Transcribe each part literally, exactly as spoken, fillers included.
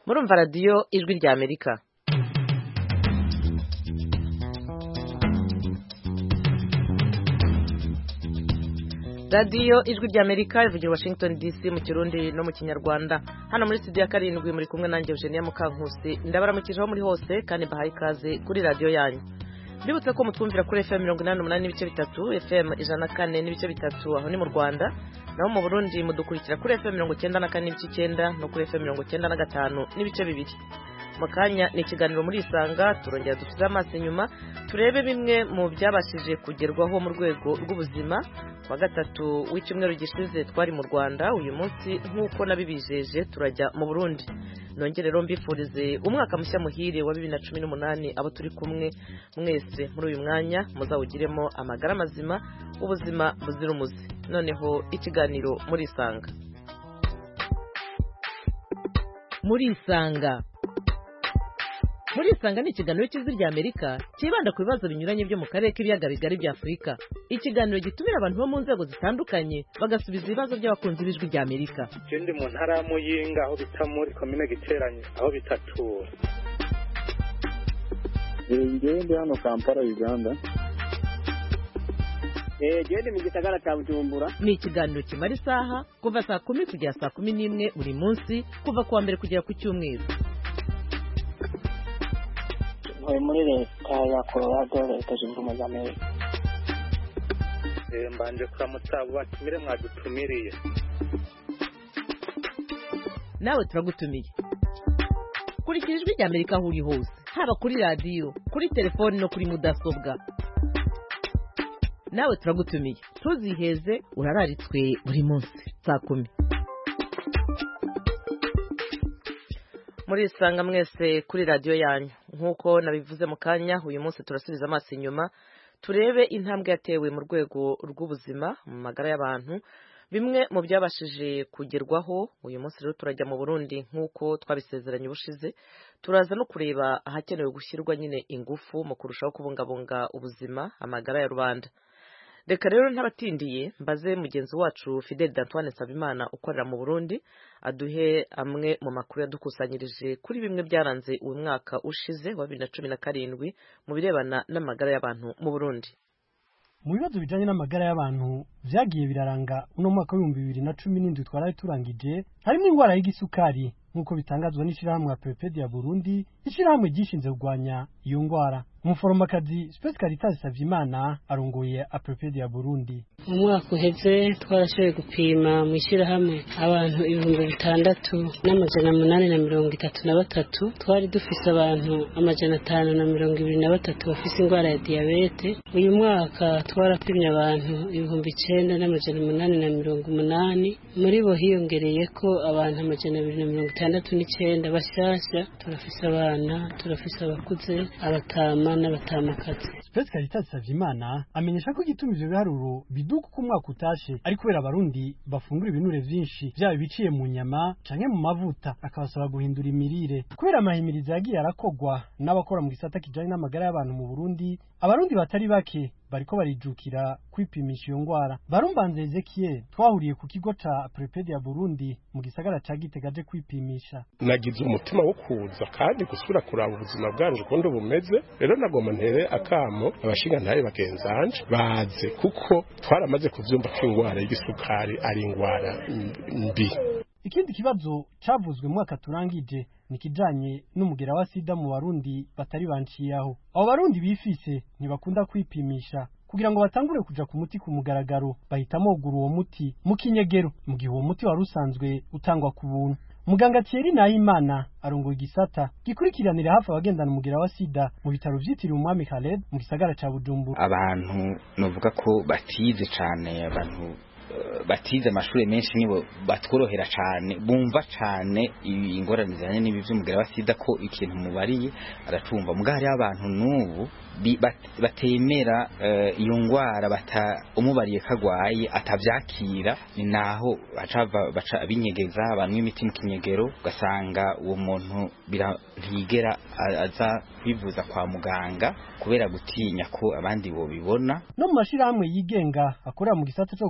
murumva radiyo ijwi rya Amerika. radiyo ijwi rya Amerika ivugira Washington D C mu Kirundi no mu Kinyarwanda. Hano muri studio ya karindwi muri kumwe nanjye Eugenia Mukankusi. Ndabaramukije aho muri hose kandi bahaye ikaze kuri radiyo yanyu. Ndibutse ko mutwumvira kuri F M mirongo inani n'umunani n'ibice bitatu, F M ijana na kane n'ibice bitatu aho ni mu Rwanda. Naho mu Burundi mudukurikira kuri F M mirongo icyenda na kane n'ibice icyenda no kuri F M mirongo icyenda na gatanu n'ibice bibiri. Makanya ni ikiganiro muri Isanga, turongera dusubize amaso inyuma turebe bimwe mu byabashije kugerwaho mu rwego rw'ubuzima. Wa gatatu w'icyumweru gishize twari mu Rwanda, uyu munsi nk'uko nabibijeje turajya mu Burundi. Nongere rero mbifurize umwaka mushya muhire wa bibiri na cumi n'umunani abo turi kumwe mwese muri uyu mwanya muzawugiremo amagara mazima, ubuzima buzira umuze. Noneho ikiganiro muri Isanga. Muri Isanga Muri Isanga ni ikiganiro cy'ijwi rya Amerika kibanda ku bibazo binyuranye byo mu karere k'ibiyaga bigari bya Afurika. Ikiganiro gitumira abantu bo mu nzego zitandukanye bagasubiza ibibazo by'abakunzi b'ijwi rya Amerika. Ndi mu ntara ya Muyinga aho bita muri komine Giteranye aho bitatura. Ngiye ndi hano Kampala Uganda. Eh gende mu gisagara cya Bujumbura. Ni ikiganiro kimara isaha kuva saa kumi kugera saa kumi n'imwe buri munsi kuva kuwa mbere kugera ku cyumweru. Muri leta ya Colorado leta zunze ubumwe za Amerika. Eh mbanje kuramutsa abo batumire mwadutumiriye. Nawe turagutumiye. Kurikira ijwi rya Amerika aho uri hose, haba kuri radiyo, kuri telefoni no kuri mudasobwa. Nawe turagutumiye. Tuziheze urararitswe buri munsi saa kumi. Muri Isanga mwese kuri radiyo yanyu. Nkuko nabivuze mu kanya, uyu munsi turasubiza amaso inyuma turebe intambwe yatewe mu rwego rw'ubuzima mu magara y'abantu, bimwe mu byabashije kugerwaho. Uyu munsi rero turajya mu Burundi nkuko twabisezeranye ubushize, turaza no kureba ahakenewe gushyirwa nyine ingufu mu kurushaho kubungabunga ubuzima, amagara ya rubanda. Reka rero ntabatindiye mbaze mugenzi wacu Fidel Antoine Nsabimana ukorera mu Burundi aduhe amwe mu makuru yadukusanyirije kuri bimwe byaranze uyu mwaka ushize wa bibiri na cumi na karindwi mu birebana n'amagara y'abantu mu Burundi. Mu bibazo bijanye n'amagara y'abantu vyagiye biraranga uno mwaka wa bibiri na cumi n'indwi twaraye turangije, harimo ingwara y'igisukari nkuko bitangazwa n'ishirahamwe ya Prepedia Burundi, ishirahamwe gishinze kugwanya iyo ngwara. Umuforomakazi Space Caritas Savyimana arongoye Prepedia Burundi. Mu mwaka uheze twarashoboye gupima mu ishirahamwe abantu ibihumbi bitandatu n'amajana munani na mirongo itatu na batatu. Twari dufise abantu amajana atanu na mirongo ibiri na batatu bafise ingwara ya diabete. Uyu mwaka twarapimye abantu ibihumbi icenda n'amajana munani na mirongo umunani. Muri bo hiyongereye ko abantu amajana abiri na mirongo itandatu n'icenda bashasha. Turafise abana, turafise abakuze, abatama n'abatamakazi. Space Caritas Savyimana amenyesha ko gituma ivyo biharuro biduka ku mwaka utashe ari kubera abarundi bafungura ibinure vyinshi byaba biciye mu nyama canke mu mavuta, akabasaba guhindura imirire. Kubera amahimiriza yagiye arakogwa n'abakora mu gisata kijanye n'amagara y'abantu mu Burundi, abarundi batari bake bariko barijukira kwipimisha iyo ngwara. Barumbanze Ezekiel twahuriye ku kigo ca Prepedia Burundi mu gisagara ca Gitega je kwipimisha. Nagize umutima wo kuza kandi gusura kuraba ubuzima bwanje kundi bumeze. Rero nagoma ntere akamo abashinga ntaye bagenzanje baze kuko twaramaze kuvyumva ko ingwara y'igisukari ari ingwara mbi. Ikindi kibazo cavuzwe mu mwaka turangije nikijanye n'umugera wa sida mu Barundi batari banciyaho. Abo Barundi bifise ntibakunda kwipimisha kugira ngo batangure kuja ku muti ku mugaragaro, bahitamo kugura uwo muti mu kinyegero mu gihe uwo muti wari usanzwe utangwa ku buntu. Muganga Thierry Nahimana arongoye igisata gikurikiranira hafi abagendana umugera wa sida mu bitaro vyitiriwe Umwami Khaled mu gisagara ca Bujumbura. Abantu novuga ko batize cane, abantu batize amashuri menshi nibo batworohera cyane, bumva cyane ingorane zanye n'ibi by'umugera wa sida ko ikintu mubariye aratumva. Mugari abantu n'ubu batemera iyo ngwara, bata umubariye kagwaye atavyakira, ni naho bacava baca binyegeza abantu imiti mu kinyegero, ugasanga uwo muntu ntigera aza kwivuza kwa muganga kubera gutinya ko abandi bo bibona. No mu mashirahamwe yigenga akorera mu gisata cyo kugwanya sida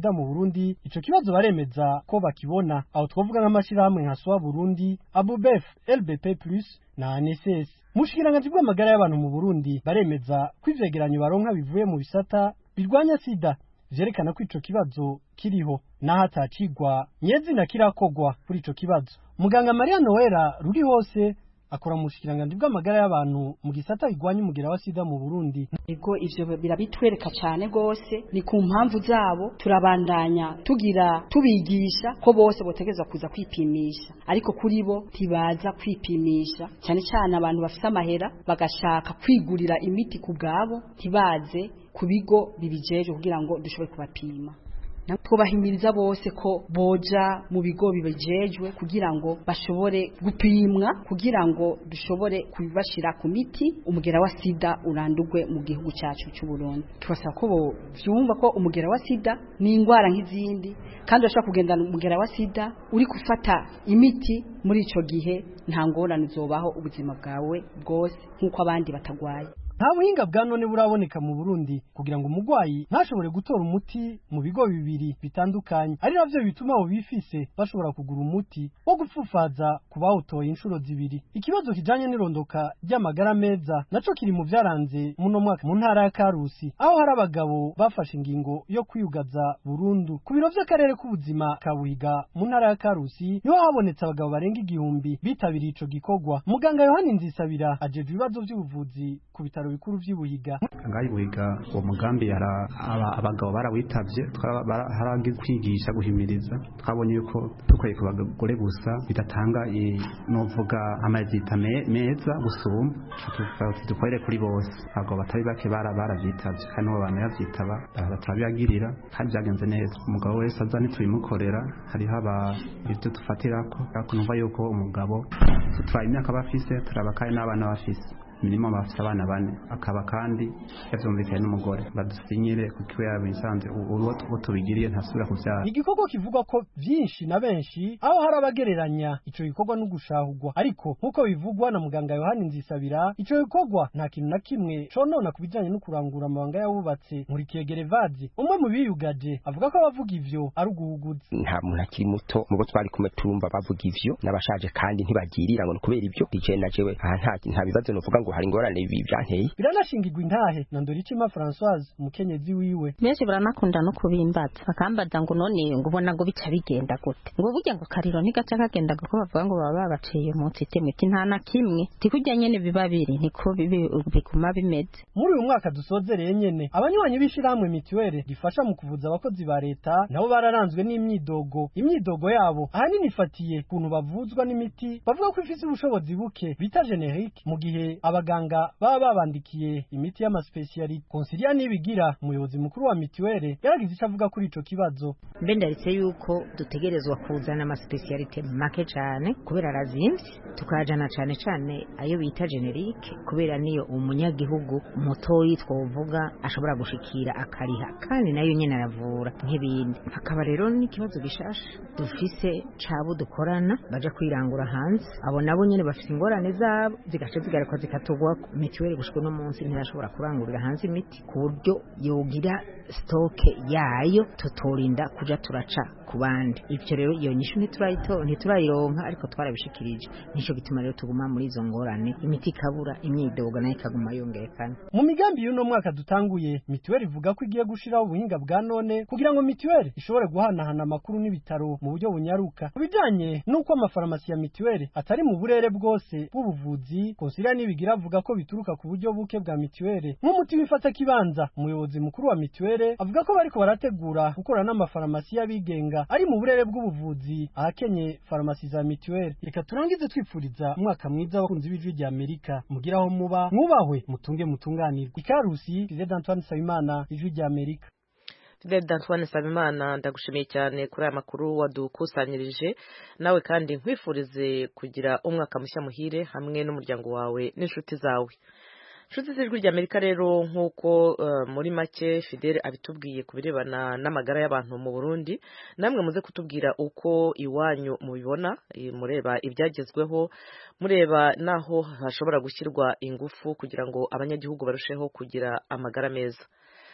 sida mu Burundi ico kibazo baremeza ko bakibona aho twovuga nk'amashirahamwe nka S O A Burundi, Abubef, L B P plus na N S S. Mushikiranganje bw'amagara y'abantu mu Burundi baremeza ko ivyegeranyo baronka bivuye mu bisata birwanya sida vyerekana ko ico kibazo kiriho naho atacigwa nyezina kirakogwa kuri ico kibazo. Muganga Maria Noela ruri hose akora mu bushikiranganje bw'amagara y'abantu mu gisata igwanya umugera wa sida mu Burundi. Ego ivyo birabitwereka cyane gose ni ku mpamvu zabo turabandanya tugira tubigisha ko bose botegezwa kuza kwipimisha ariko kuri bo tibaza kwipimisha cyane cyane abantu bafite amahera bagashaka kwigurira imiti ku bwabo tibaze ku bigo bibijeje kugira ngo dushobore kubapima. Twubahimiriza bose ko boja mu bigo bibejejwe kugira ngo bashobore gupimwa kugira ngo dushobore kubashira ku miti umugera wa sida urandugwe mu gihugu cyacu cy'u Burundi. Twasaba ko byumva ko umugera wa sida ni ingwara nk'izindi kandi urashobora kugendana umugera wa sida uri gufata imiti muri ico gihe nta ngorane zobaho ubuzima bwawe bwose nk'uko abandi batagwaye. Nta buhinga bwa none buraboneka mu Burundi kugira ngo umugwayi ntashobore gutora umuti mu bigo bibiri bitandukanye ari navyo bituma abo bifise bashobora kugura umuti wo gupfufaza kubawutoye inshuro zibiri. Ikibazo kijanye n'irondoka ry'amagara meza naco kiri mu vyaranze muno mwaka mu ntara ya Karusi aho hari abagabo bafashe ingingo yo kwiyugaza burundu. Ku biro vy'akarere k'ubuzima ka Buhiga mu ntara ya Karusi niho habonetse abagabo barenga igihumbi bitabiriye ico gikorwa. Muganga Yohani Nzisabira ajeje ibibazo by'ubuvuzi ku bitaro bikuru vy'Ibuhiga. Ngayi Buhiga uwo mugambi yara abagabo barawitavye haragiye kwigisha guhimiriza twabonye yuko tukwiye ku bagore gusa bidatanga novuga amazita meza gusumba dukorere kuri bose abagabo batari bake bara baravyitavye kandi abo bantu yavyitaba batabiyagirira kandi byagenze neza. Umugabo wese azani tubimukorera hariho aba ivyo tufatirako akunumva yuko umugabo tutwaye imyaka bafise turaba kandi n'abana bafise minimum bafite abana bane akaba kandi yavyumvikanye n'umugore badusinyire kuko yabisanze uwo tubigiriye ntasubira kuvyara. Igikorwa kivuga ko vyinshi na benshi aho hari abagereranya ico gikorwa no gushahurwa ariko nkuko bivugwa na muganga Yohani Nzisabira ico gikorwa nta kintu na kimwe conona kubijanye no kurangura amabanga yabubatse muri Kiyegerevazi. Umwe mu biyugaje avuga ko abavuga ivyo ari uguhuguza. Nta muntu akiri muto mubo twari kumwe turumva bavuga ivyo n'abashaje kandi ntibagirira ngo kubera ivyo ije na jewe nta nta bibazo no vuga ngo hari ingorane ibi byanteye. Biranashingirwa intahe na Ndoricima Françoise umukenyezi wiwe. Benshi baranakunda no kubimbaza bakambaza ngo none ngo ubona ngo bica bigenda gute ngo burya ngo kariro ntigaca kagenda ko bavuga ngo baba babaciye mu system nta na kimwe tikujya nyene biba biri niko biguma bimeze. Muri uyu mwaka dusozereye nyene abanywanyi bishiramwe mituwere gifasha mu kuvuza abakozi ba leta nabo bararanzwe n'imyidogo imyidogo yabo ahanini ifatiye kuntu bavuzwa n'imiti bavuga ko ifise ubushobozi buke bita generique mu gihe abaganga baba babandikiye imiti y'amaspecialite. Consilia nibigira umuyobozi mukuru wa mituwere yaragize icyo avuga kuri ico kibazo. Mbendaritse yuko dutegerezwa kuzana amaspecialite make cyane kubera arazimvye tukajana cyane cyane ayo bita generique kubera niyo umunyagihugu mutoyi twovuga ashobora gushikira akariha kandi nayo nyene aravura nk'ibindi. Akaba rero n'ikibazo gishasha dufise cabo dukorana baja kwirangura hanze abo nabo nyene bafite ingorane zabo zigace zigaruka zikatugwa mituwere gushika no munsi ntashobora kurangurira hanze imiti ku buryo yogira stoke yayo tutorinda kuja turaca ku bandi. Ivyo rero iyo nyishu ntiturayito ntiturayironka ariko twarabishikirije nico gituma rero tuguma muri izo ngorane imiti kabura imyidogo nayo ikaguma yongekana. Mu migambi y'uno mwaka dutanguye mituwere ivuga ko igiye gushiraho ubuhinga bwa none kugira ngo mituwere ishobore guhanahana amakuru n'ibitaro mu buryo bunyaruka kubijanye nuko amafarmasi ya mituwere atari mu burere bwose bw'ubuvuzi. Consilia nibigira avuga ko bituruka ku buryo buke bwa mituwere nk'umuti wifata kibanza. Umuyobozi mukuru wa mituwere avuga ko bariko barategura gukora n'amafarmasi y'abigenga ari mu burere bw'ubuvuzi ahakenye farmasi za mituwere. Reka turangize twipfuriza umwaka mwiza w'abakunzi b'ijwi rya Amerika mugiraho muba mwubahwe mutunge mutunganirwe. Ikarusi Fidel Antoine Sabimana ijwi rya Amerika. Fidel Antoine Sabimana ndagushimiye cyane kuri aya makuru wadukusanyirije nawe kandi nkwifurize kugira umwaka mushya muhire hamwe n'umuryango wawe n'inshuti zawe. Nshuti z'ijwi rya Amerika rero nk'uko uh, muri make Fidel abitubwiye kubirebana n'amagara y'abantu mu Burundi namwe muze kutubwira uko iwanyu mubibona mureba ibyagezweho mureba naho hashobora gushyirwa ingufu kugira ngo abanyagihugu barusheho kugira amagara meza.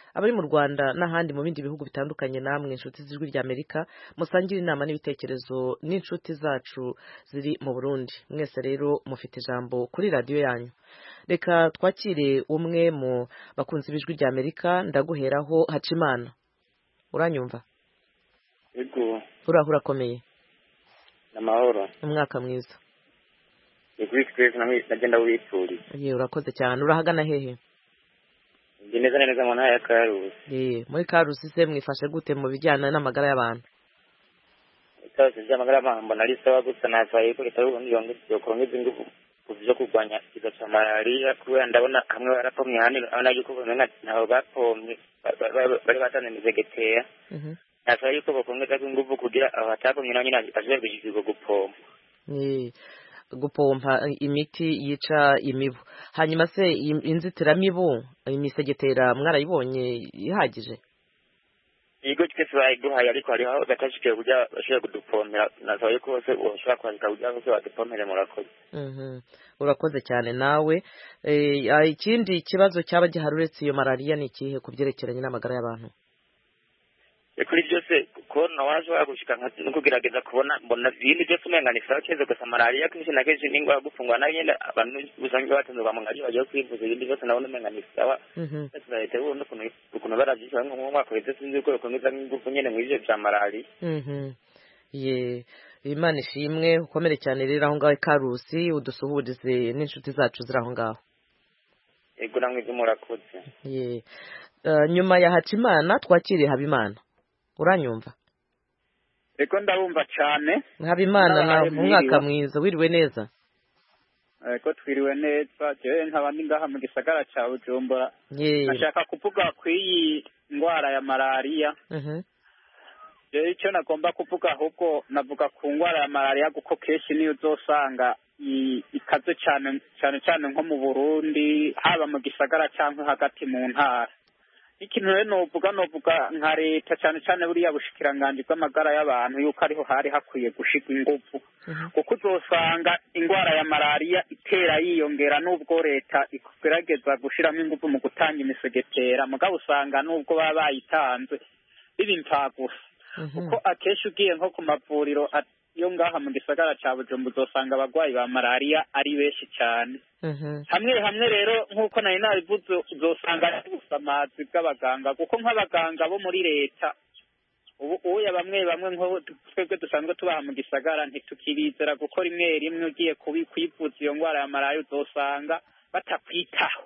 abari mu Rwanda n'ahandi mu bindi bihugu bitandukanye, namwe inshuti z'ijwi rya Amerika musangira inama n'ibitekerezo n'inshuti zacu ziri mu Burundi. Mwese rero mufite ijambo kuri radio yanyu. Reka twakire umwe mu bakunzi b'ijwi rya Amerika, ndaguheraho Hacimana. Uranyumva? Yego. Urahura komeye. Namahoro. Umwaka mwiza. Yego twese namwe nagenda wituri. Ye urakoze cyane. Urahagana hehe? Ndi neza neza mu ntara ya Karusi. Eh, muri Karusi se mwifashe gute mu bijyana n'amagara y'abantu? Ikaze by'amagara y'abantu mbona ari sawa gusa nasaye ko leta y'u Burundi yongeze ingufu kuvyo kurwanya ikiza cya malaria, kubera ndabona hamwe barapomye hano abana yuko bamenya nabo bapomye bari batane mizegetera. Mhm. Nasaye yuko bakongeza ingufu kugira abatapomye nabo nyine ashobora kugishirwa gupompa. Eh, gupompa imiti yica imibu. Hanyuma se inzitiramibu imisegetera mwarayibonye ihagije? Yego twese bayiduhaye ariko hari aho gatashike kujya bashobora kudupompera, nasaye ko bose bashobora kwandika kujya bose badupompere murakoze. Mhm. Urakoze cyane nawe. Eh, ikindi kibazo cyaba giharuretse iyo malaria ni ikihe kubyerekeranye n'amagara y'abantu? Kuri byose ko nawashobora gushika no kugerageza kubona mbona ibindi byose umenga ni sawa cyeze gusa malaria kenshi na kenshi ningwa gufungwa na yenda abantu busanzwe batanzwe mu ngari bagiye kwivuza ibindi byose nabona umenga ni sawa. Mhm. Leta y'u Burundi ukuntu baravyisha nko mu mwaka wese sinzi ko bakomeza n'ingufu nyene mu ivyo bya malaria. Mhm. Ye Imana ishimwe ukomere cyane rero aho ngaho Karusi udusuhurize n'inshuti zacu ziri aho ngaho. Ego namwe murakoze. Ye uh, nyuma ya Hacimana twakiriye Habimana. Uranyumva? Eko ndabumva cyane. Habimana na umwaka mwiza wiriwe neza. Eko twiriwe neza. Je nkabandi ngaha mu gisagara ca Bujumbura. Nashaka kuvuga kwiyi ngwara ya malaria. Mhm. Je icyo nagomba kuvuga ahubwo navuga ku ngwara ya malaria kuko keshi niyo uzosanga ikaze cyane cyane cyane nko mu Burundi haba mu gisagara cyangwa hagati mu ntara. Ikintu rero novuga novuga nka leta cyane cyane buriya bushikiranganje bw'amagara y'abantu yuko ariho hari hakwiye gushigwa ingufu kuko uzosanga ingwara ya malaria itera yiyongera n'ubwo leta ikugerageza gushiramo ingufu mu gutanga imisegetera mugabo usanga n'ubwo baba bayitanze ibintu gusa kuko akeshi ugiye nko ku mavuriro yo ngaha mu gisagara ca Bujumbura uzosanga abagwayi ba malaria ari benshi cyane. Hamwe hamwe rero nk'uko nari nabivuze uzosanga ari ubusamazi bw'abaganga kuko nk'abaganga bo muri leta ubu uya bamwe bamwe nko twebwe dusanzwe tubaha mu gisagara ntitukibizera gukora rimwe rimwe ugiye kwivuza iyo ngwara ya malaria uzosanga batakwitaho.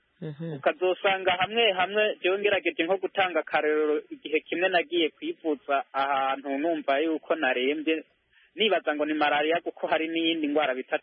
Ukazosanga hamwe hamwe jewe ngerageje nko gutanga karero igihe kimwe nagiye kwivuza ahantu numva yuko narembye nibaza ngo ni malaria kuko hari n'iyindi ngwara bita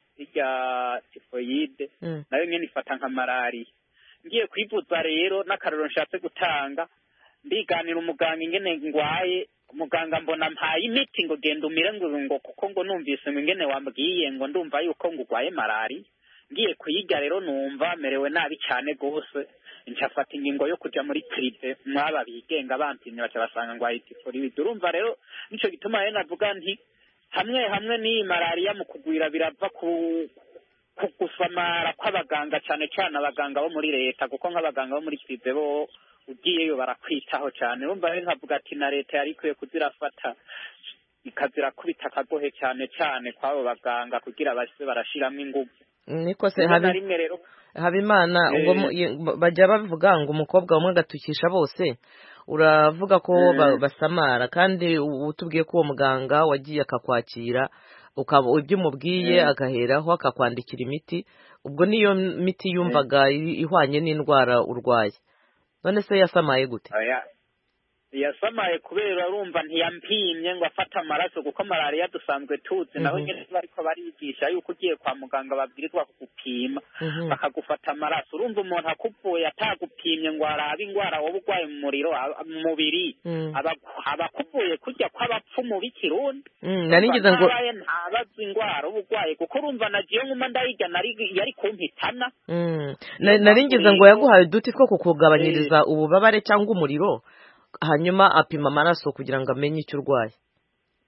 ya typhoid nayo nyene ifata nka malaria. Ngiye kwivuza rero n'akarero nshatse gutanga ndiganira umuganga ingene ngwaye umuganga mbona mpaye imiti ngo genda umire ngo ngo kuko ngo numvise ingene wambwiye ngo ndumva yuko ngugwaye malaria. Ngiye kuyiga rero numva merewe nabi cyane gose ncafata ingingo yo kuja muri prive mwaba bigenga bampimye baca basanga ngwaye typhoid. Urumva rero nico gituma rero navuga nti hamwe hamwe ni malaria mu kugwira birava ku kugusamara kw'abaganga cyane cyane abaganga bo muri leta kuko nk'abaganga bo muri prive bo ugiyeyo barakwitaho cyane. Urumva rero nkavuga ati na leta yari ikwiye kuzirafata ikazira kubita akagohe cyane cyane kw'abo baganga kugira base barashiramo ingufu. Niko se habi Habimana ubwo bajya bavuga ngo umukobwa umwe gatukisha bose uravuga ko basamara kandi utubwiye ko uwo muganga wagiye akakwakira ukaba ibyo umubwiye agaheraho akakwandikira imiti ubwo niyo miti yumvaga ihwanye n'indwara urwaye none se yasamaye gute? Yasamaye kubera urumva ntiyampimye ngo afata amaraso kuko malaria dusanzwe tuzi naho nyine bariko barigisha yuko ugiye kwa muganga babwirizwa kugupima bakagufata amaraso. Urumva umuntu akupfuye atagupimye ngo arabe ingwara wowe urwaye mu muriro mu mubiri abakupfuye kujya kw'abapfumu b'ikirundi narigize ngo ntabazi ingwara uba urwaye kuko urumva nagiye nkuma ndayiga yari kumpitana naringize ngo yaguhaye uduti two kukugabanyiriza ububabare cyangwa umuriro hanyuma apima amaraso kugira ngo amenye icyo urwaye.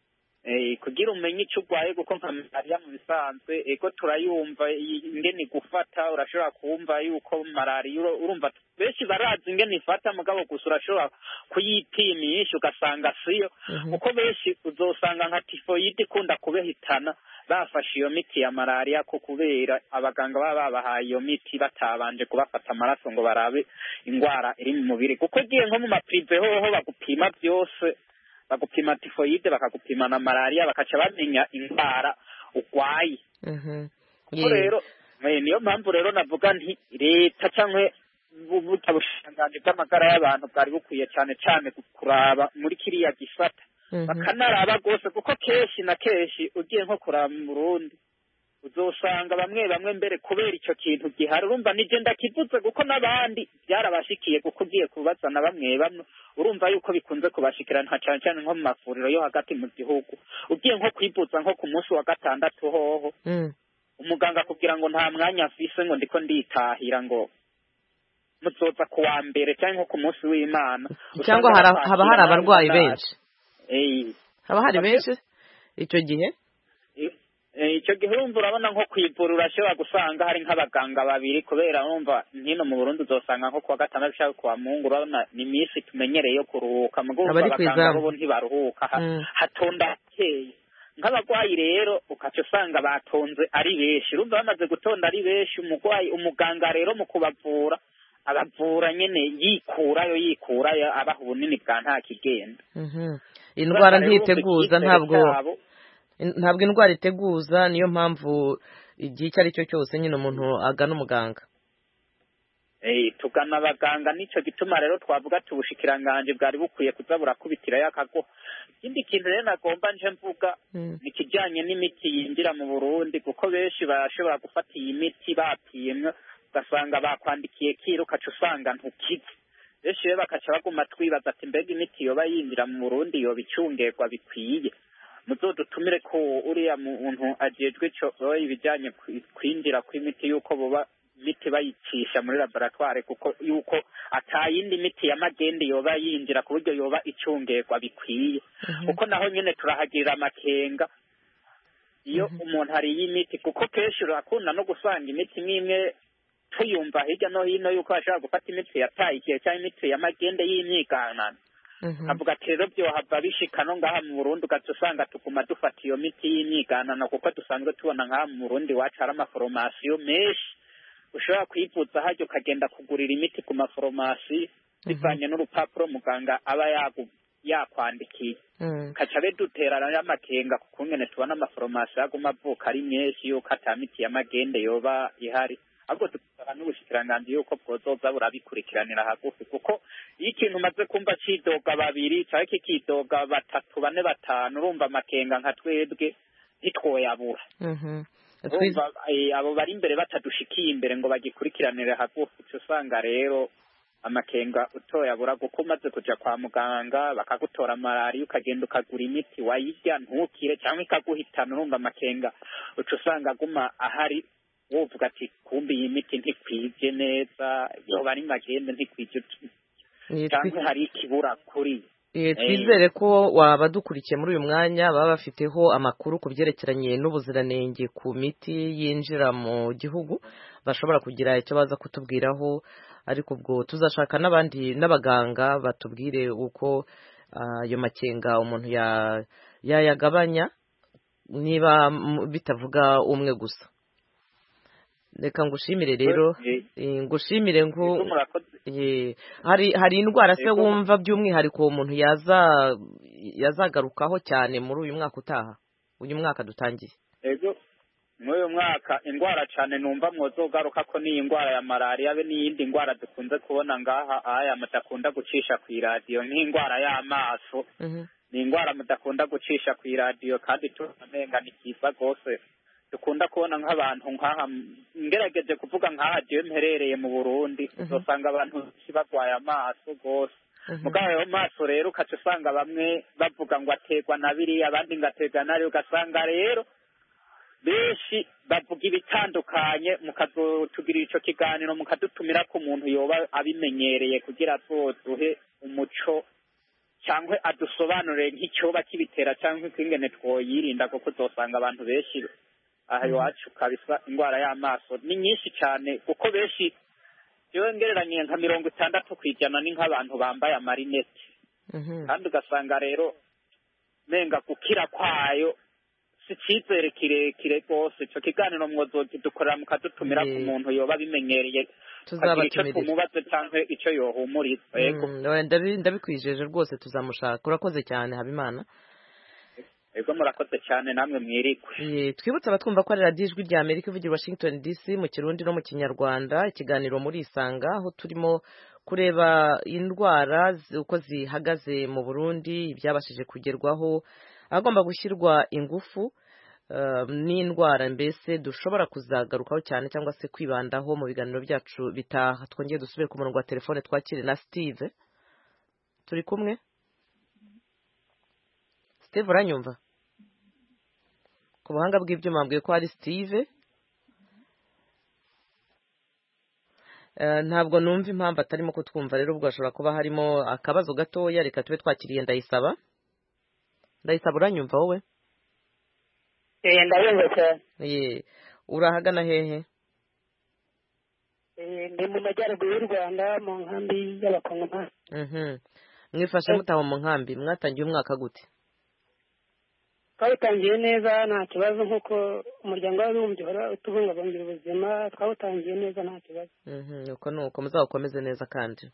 eh kugira umenye icyo urwaye kuko nka malaria mu bisanzwe ego turayumva ingene gufata urashobora kumva yuko malaria urumva benshi barazi ingene ifata mugabo gusa urashobora kuyipimisha ugasanga siyo kuko benshi uzosanga nka tifoyide ikunda kubehitana bafashe iyo miti ya malaria ko kubera abaganga baba babahaye iyo miti batabanje kubafata amaraso ngo barabe indwara iri mu mubiri kuko giye nko mu maprive hoho bagupima byose bagupima tifoyide bakagupima na malaria bakaca bamenya indwara urwaye kuko rero niyo mpamvu rero navuga nti leta cyangwa ubushikiranganji bw'amagara y'abantu bwari bukwiye cyane cyane kuraba muri kiriya gisata bakanaraba rwose kuko kenshi na kenshi ugiye nko kuraba mu Burundi uzosanga bamwe bamwe mbere kubera icyo kintu gihari urumva nije ndakivuze kuko n'abandi byarabashikiye kuko ugiye kubaza na bamwe bamwe urumva yuko bikunze kubashikirana cyane cyane nko mu mavuriro yo hagati mu gihugu ugiye nko kwibuza nko ku munsi wa gatandatu hoho umuganga kugira ngo nta mwanya afise ngo ndiko nditahira ngo muzoza ku wa mbere cyangwa nko ku munsi w'Imana cyangwa haba hari abarwayi benshi haba hari benshi icyo gihe icyo gihe urumva urabona nko kwivura urashobora gusanga hari nk'abaganga babiri kubera urumva hino mu Burundi uzosanga nko kuwa gatandatu cyangwa kuwa Mungu urabona ni iminsi tumenyereye yo kuruhuka mu guhuza abaganga bo ntibaruhuka hatonda hakeye nk'abarwayi rero ukaca usanga batonze ari benshi urumva bamaze gutonda ari benshi umurwayi umuganga rero mu kubavura abavura nyene yikurayo yikurayo abaha ubunini bwa nta kigenda indwara ntiteguza ntabwo ntabwo indwara iteguza niyo mpamvu igihe icyo ari cyo cyose nyine umuntu agana umuganga eh tugana abaganga nico gituma rero twavuga tubushikiranganje bwari bukwiye kuza burakubitira yakago ikindi kintu rero nagomba nje mvuga ni kijanye n'imiti yinjira mu Burundi kuko benshi barashobora gufata iyi miti bapimwe ugasanga bakwandikiye kiruka cyo usanga ntukize benshi rero bakaca baguma twibaza ati mbega imiti yoba yinjira mu Burundi yoba icungerwa bikwiye muzodutumire ko uriya muntu ajejwe cyo ibijanye kwinjira kw'imiti yuko boba miti bayicisha muri laboratoire kuko yuko atayindi miti ya magende yoba yinjira ku buryo yoba icungerwa bikwiye kuko naho nyene turahagirira amakenga iyo umuntu hari y'imiti kuko kenshi urakunda no gusanga imiti n'imwe tuyumva hirya no hino yuko ashobora gufata imiti yataye igihe cyangwa imiti ya magende y'imyiganano avuga ati rero byohava bishika no ngaha mu Burundi ugaca usanga tuguma dufata iyo miti y'imyiganano kuko dusanzwe tubona ngaha mu Burundi iwacu hari amaforomasiyo menshi ushobora kwivuza hajya ukagenda kugurira imiti ku maforomasi bivanye n'urupapuro muganga aba yakwandikiye kaca be duterana n'amakenga kuko ngene tubona amaforomasi yaguma avuka ari menshi yuko ata miti ya magende yoba ihari ahubwo dusaba n'ubushikiranganje yuko bwozoza burabikurikiranira hagufi kuko iyo ikintu umaze kumva cidoga babiri cyangwa kikidoga batatu bane batanu urumva amakenga nka twebwe ntitwoyabura abo bari imbere batadushikiye imbere ngo bagikurikiranire hagufi usanga rero amakenga utoyabura kuko umaze kuja kwa muganga bakagutora malaria ukagenda ukagura imiti wayirya ntukire cyangwa ikaguhitana urumva amakenga uca usanga aguma ahari wovuga ati kumbi iyi miti ntikwije neza yoba ari magende ntikwije cyangwa hari ikibura kuri twizere ko waba dukurikiye muri uyu mwanya baba bafiteho amakuru ku byerekeranye n'ubuziranenge ku miti yinjira mu gihugu bashobora kugira icyo baza kutubwiraho ariko ubwo tuzashaka n'abandi n'abaganga batubwire uko ayo makenga umuntu yayagabanya niba bitavuga umwe gusa reka ngushimire rero ngushimire ngo hari hari indwara se wumva by'umwihariko uwo muntu yaza yazagarukaho cyane muri uyu mwaka utaha uyu mwaka dutangiye ego muri uyu mwaka indwara cyane numva mwozogaruka ko ni indwara ya malaria be n'iyindi ndwara dukunze kubona ngaha aya mudakunda gucisha ku iradiyo nk'indwara y'amaso ni indwara mudakunda gucisha ku iradiyo kandi tunamenga ni kiza rwose dukunda kubona nk'abantu nk'aha ngerageje kuvuga nk'aha jewe mperereye mu Burundi uzosanga abantu barwaye amaso rwose mugabo ayo maso rero ukaca usanga bamwe bavuga ngo aterwa na biriya abandi ngo aterwa na rero ugasanga rero benshi bavuga ibitandukanye mukazotugirira ico kiganiro mukadutumira ko umuntu yoba abimenyereye kugira azoduhe umuco cyangwa adusobanurire nk'icyoba kibitera cyangwa ingene twoyirinda, kuko uzosanga abantu benshi aha iwacu kabisa indwara y'amaso ni nyinshi cyane, kuko benshi yewe ngereranye nka mirongo itandatu ku ijana ni nk'abantu bambaye amarinete, kandi ugasanga rero menga gukira kwayo si icyizere kirekire rwose. Icyo kiganiro mwozokidukorera mukadutumira ku muntu yoba abimenyereye, agira icyo tumubaze cyangwa icyo yohumuriza. Yego ndabikwijeje rwose, tuzamushaka. Urakoze cyane Habimana. Ego murakoze cyane, namwe mwirikwe. Twibutse abatwumva ko ari radiyo ijwi rya Amerika ivugira Washington D C mu Kirundi no mu Kinyarwanda, ikiganiro muri Isanga, aho turimo kureba indwara uko zihagaze mu Burundi, ibyabashije kugerwaho, agomba gushyirwa ingufu n'indwara mbese dushobora kuzagarukaho cyane cyangwa se kwibandaho mu biganiro byacu bitaha. Twongeye dusubire ku murongo wa telefone twakire na Steve. Turi kumwe? Steve uranyumva? Ku buhanga bw'ibyuma mbwiye ko ari Steve. Ntabwo numva impamvu atarimo kutwumva, rero ubwo ashobora kuba harimo akabazo gatoya. Reka tube twakiriye Ndayisaba. Ndayisaba uranyumva wowe? Eh, ndabumva cyane. Ye, urahagana hehe? Eh, ndi mu majyaruguru y'u Rwanda mu nkambi y'Abakongomani. Mhm. Mwifashe mutaho mu nkambi, mwatangiye umwaka gute? Twawutangiye neza nta kibazo, nk'uko umuryango w'abibumbye uhora utubungabungira ubuzima, twawutangiye neza nta kibazo. Mhm, uko nuko muzawukomeze neza kandi.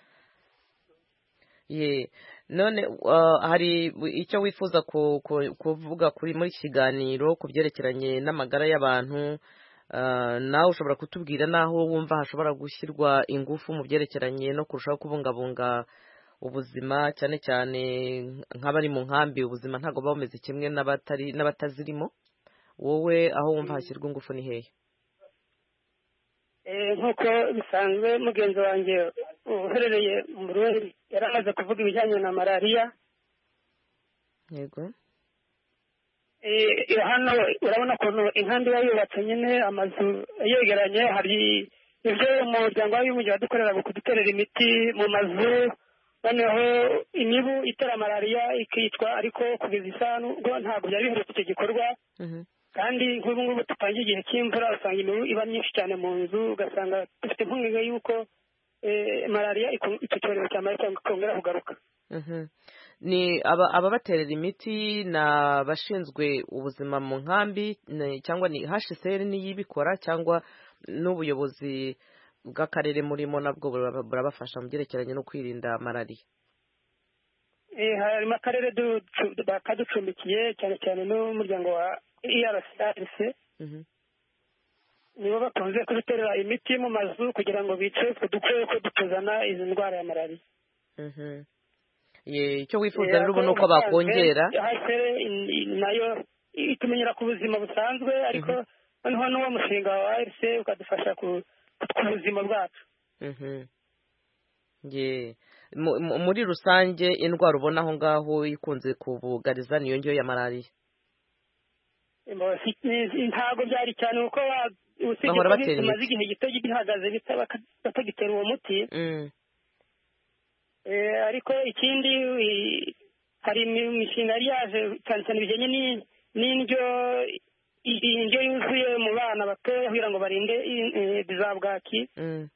Ye, none uh, hari icyo wifuza ku, ku, kuvuga kuri muri kiganiro ku byerekeranye n'amagara y'abantu, uh, nawe ushobora kutubwira naho wumva hashobora gushyirwa ingufu mu byerekeranye no kurushaho kubungabunga ubuzima, cyane cyane nk'abari mu nkambi ubuzima ntago bameze kimwe n'abatari n'abatazirimo. Wowe aho wumva hashyirwa ingufu ni hehe? Eh, nk'uko bisanzwe mugenzi wanjye uherereye mu Burundi yaramaze kuvuga ibijyanye na malariya. Yego. Eh, hano urabona ko inkambi yubatse nyine amazu yegeranye, hari ibyo umuryango w'abibumbye wadukorera kuduterera imiti mu mazu, noneho imibu itera malariya ikicwa, ariko kugeza isanu ngo ntabwo byari biherutse icyo gikorwa. Kandi nk'ubu ngubu tutangiye igihe cy'imvura usanga imibu iba myinshi cyane mu nzu, ugasanga dufite impungenge y'uko malariya icyo cyorezo cya malariya kongera kugaruka. Ni ababaterera imiti ni abashinzwe ubuzima mu nkambi cyangwa ni H C R niyibikora, cyangwa n'ubuyobozi bw'akarere murimo nabwo burabafasha mu byerekeranye no kwirinda malariya? Eh, harimo akarere kaducumbikiye cyane cyane n'umuryango wa I R C R C. Nibo bakunze kuduterera imiti mu mazu kugira ngo bice utwo dukoko dutuzana izi ndwara ya malariya. Ye, icyo wifuza rero ubona uko bakongera nayo itumenyera ku buzima busanzwe, ariko noneho n'uwo mushinga wa R C ukadufasha ku buzima bwacu. Ye, muri rusange indwara ubona aho ngaho ikunze kubugariza niyo ngiyo ya malariya? Ntabwo byari cyane kuko usibye tumaze igihe gito gihagaze batagitera uwo muti. Ariko ikindi hari imishinga yari yaje cyane cyane bijyanye n'indyo indyo yuzuye mu bana batoya kugira ngo barinde za bwaki.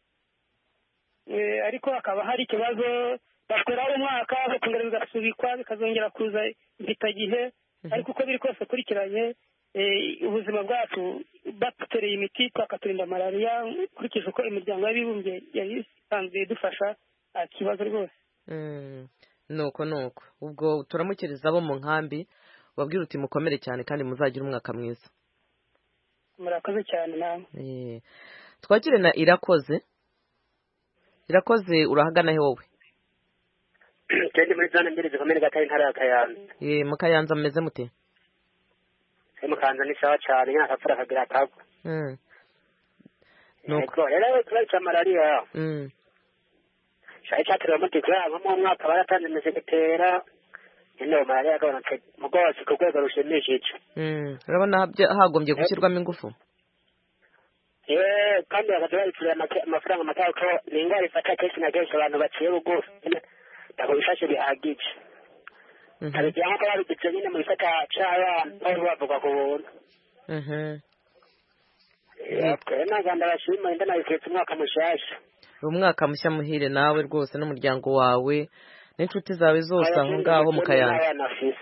Ariko hakaba hari ikibazo bakorera umwaka bakongera bigasubikwa bikazongera kuza bitagihe, ariko uko biri kose kurikiranye ubuzima bwacu badutereye imiti twakaturinda malariya kurikije uko imiryango y'abibumbye yari isanzwe idufasha, nta kibazo rwose. Nuko nuko ubwo turamukiriza abo mu nkambi, babwira uti mukomere cyane kandi muzagira umwaka mwiza. Murakoze cyane namwe. Eh, twakire na Irakoze. Irakoze urahagana he wowe? Kandi muri zone mbere zikomere gatari ntara ya Kayanza. Eh, mu Kayanza meze mute? Mu Kayanza ni sawa cyane, nka kapfura kagira kagwa. Mm. Nuko rero twaca malariya. Mm. Shaye cyatera mutikira nko mu mwaka baratanze meseketera. Ino malariya agabanutse mu rwose ku rwego rushimishije. Mm. Urabona hagombye gushyirwamo ingufu? Eh, kandi bakatubaritura amafaranga matako ni ingwara ifata kenshi na kenshi abantu baciye bugufi. ntabwo bifashe bihagije hari igihe nk'uko babigize nyine mu gisata c'abana bari bavuga ku buntu twebwe ntabwo ndabashima inda nabifuretse umwaka mushasha umwaka mushya muhire nawe rwose n'umuryango wawe n'inshuti zawe zose aho ngaho mu Kayanza.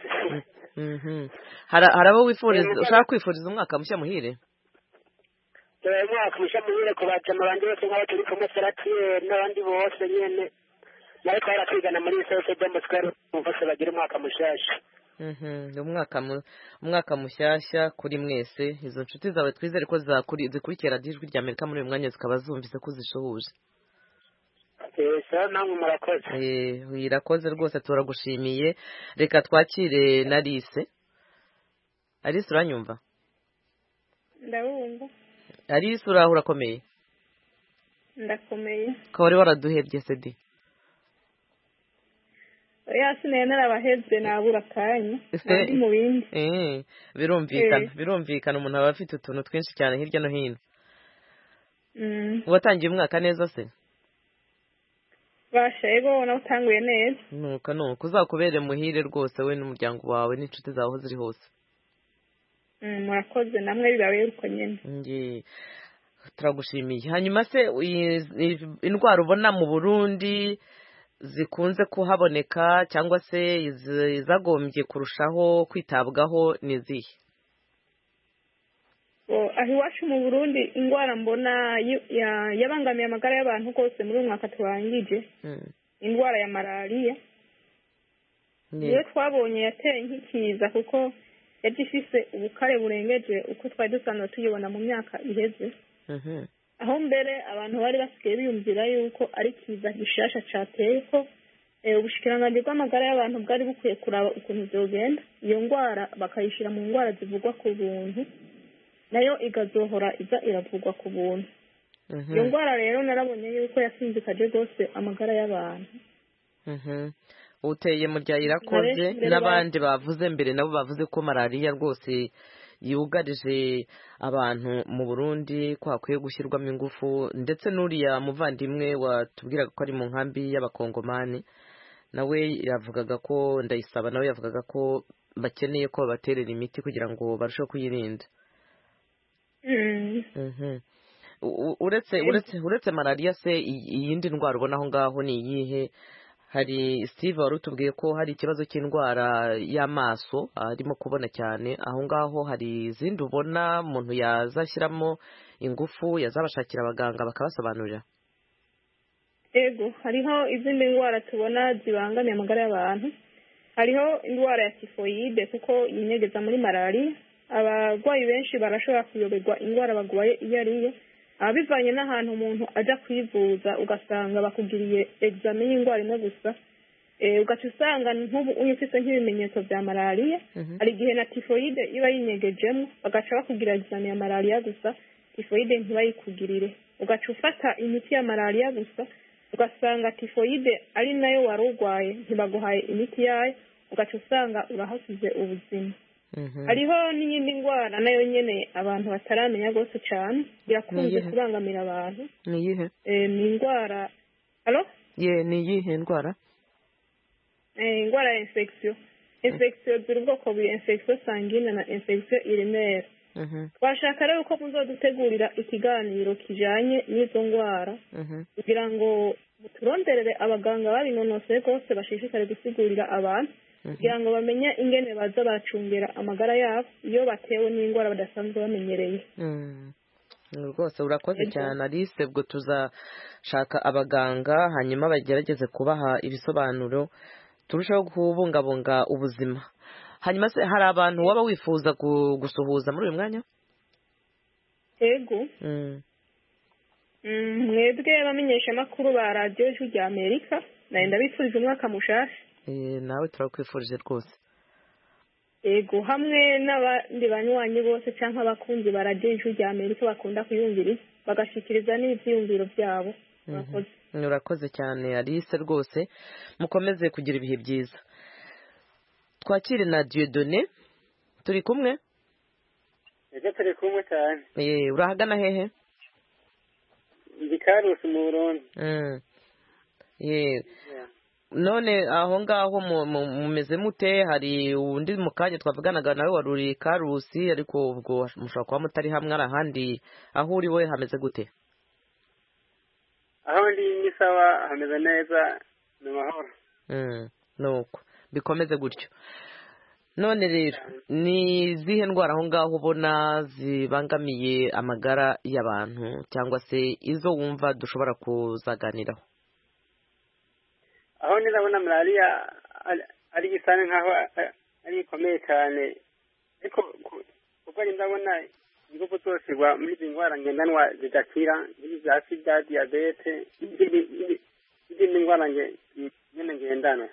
hari abo wifuriza ushaka kwifuriza umwaka mushya muhire? umwaka mushya muhire ku bajama abandi bose nk'abo turi kumwe Seratiyeri n'abandi bose nyene nariko baratwigana muri sose dombo twari bose bagira umwaka mushasha. umwaka umwaka mushyashya kuri mwese. Izo nshuti zawe twizere ko zikurikira ijwi rya Amerika muri uyu mwanya zikaba zumvise ko zishohuje. Irakoze rwose turagushimiye. Reka twakire na Alice. Alice uranyumva? Ndabumva. Alice uraho urakomeye? Ndakomeye. Ko wari waraduhebye sedi? Oya sinene narabaheze nabura kanya. Ndi mu bindi. Eh birumvikana birumvikana umuntu aba afite utuntu twinshi cyane hirya no hino. Mm. Watangiye umwaka neza se? Bashego na utanguye neza. Nuko nuko uzakubere muhire rwose we n'umuryango wawe n'inshuti zawe aho ziri hose. Mm murakoze namwe bibaye uko nyene. Ngi turagushimiye. Hanyuma se indwara ubona mu Burundi zikunze kuhaboneka cyangwa se izagombye kurushaho kwitabwaho nizihe? Oh aho iwacu mu Burundi indwara mbona yabangamiye amagara y'abantu kose muri uyu mwaka turangije indwara ya malaria. Niyo twabonye yateye nk'ikiza kuko yagifise ubukare burengeje uko twari dusanzwe tuyibona mu myaka iheze. Aho mbere abantu bari basigaye biyumvira yuko ari kiza gishasha cateye ko ubushikiranganje bw'amagara y'abantu bwari bukwiye kuraba ukuntu byogenda iyo ndwara bakayishira mu ndwara zivugwa ku buntu nayo igazohora iza iravugwa ku buntu. Iyo ndwara rero narabonye yuko yasinzikaje gose amagara y'abantu. Uteye mu rya Irakoze n'abandi bavuze mbere nabo bavuze ko malaria rwose yugarije abantu mu Burundi ko hakwiye gushyirwamo ingufu ndetse n'uriya muvandimwe watubwiraga ko ari mu nkambi y'abakongomani nawe yavugaga ko Ndayisaba nawe yavugaga ko bakeneye ko baterera imiti kugira ngo barusheho kuyirinda. uretse uretse uretse malaria se iyindi ndwara ubona aho ngaho ni iyihe? Hari Steve wari utubwiye ko hari ikibazo cy'indwara y'amaso arimo kubona cyane aho ngaho. Hari izindi ubona umuntu yazashyiramo ingufu yazabashakira abaganga bakabasobanurira? Ego hariho izindi ndwara tubona zibangamiye amagara y'abantu. Hariho indwara ya tifoyide kuko yinyegeza muri malaria. Abarwayi benshi barashobora kuyoberwa indwara bagwaye iyo ariyo abivanye n'ahantu umuntu aja kwivuza ugasanga bakugiriye examen y'indwara imwe gusa ugaca usanga nk'ubu unyifise nk'ibimenyetso bya malaria hari igihe na tifoyide iba yinyegejemo bagaca bakugira examen ya malaria gusa tifoyide ntibayikugirire ugaca ufata imiti ya malaria gusa ugasanga tifoyide ari nayo warugwaye ntibaguhaye imiti yayo ugaca usanga urahasize ubuzima. Hariho n'iyindi ndwara nayo nyene abantu bataramenya gose cyane birakunze kubangamira abantu. Ni yihe? Eh ni indwara Allo? Ye ni yihe ndwara? Eh indwara ya infection. Infection ziri ubwoko bwa infection sanguine na infection urinaire. Mhm. Twashaka rero ko muzodutegurira ikiganiro kijanye n'izo ndwara kugira ngo turonderere abaganga babinonoseye gose bashishikare gusigurira abantu kugira ngo bamenye ingene baza bacungera amagara yabo iyo batewe n'indwara badasanzwe bamenyereye. Rwose urakoze cyane Alice. Ubwo tuzashaka abaganga hanyuma bagerageze kubaha ibisobanuro turushaho kubungabunga ubuzima. Hanyuma se hari abantu waba wifuza gusuhuza muri uyu mwanya? Ego mwebwe bamenyesha amakuru ba radiyo ijwi rya Amerika nenda bifurije umwaka mushasha. Nawe turakwifurije rwose. Ego hamwe n'abandi banywanyi bose cyangwa abakunzi ba radiyo ijwi rya Amerika bakunda kuyumvira bagashikiriza n'ibyiyumviro byabo. Urakoze cyane Alice rwose mukomeze kugira ibihe byiza. Twakire na Dieudonné turi kumwe? Ego turi kumwe cyane. Eh urahagana hehe? Ndi Karusi mu Burundi. Mm. Yeah. none aho ngaho mumeze mute? hari undi mu kanya twavuganaga nawe wari uri Karusi ariko ubwo mushobora kuba mutari hamwe ari ahandi. aho uri wowe hameze gute? aho ndi ni sawa, hameze neza, ni mahoro. nuko bikomeze gutyo. none rero ni zihe ndwara aho ngaho ubona zibangamiye amagara y'abantu cyangwa se izo wumva dushobora kuzaganiraho? aho nizabona malariya ari gisane nkaho ari ikomeye cyane, ariko kuko ndabona ibihugu byose muri izi ndwara ngendanwa zidakira nk'iza sida, diyabete n'izindi ndwara nyine ngendanwa.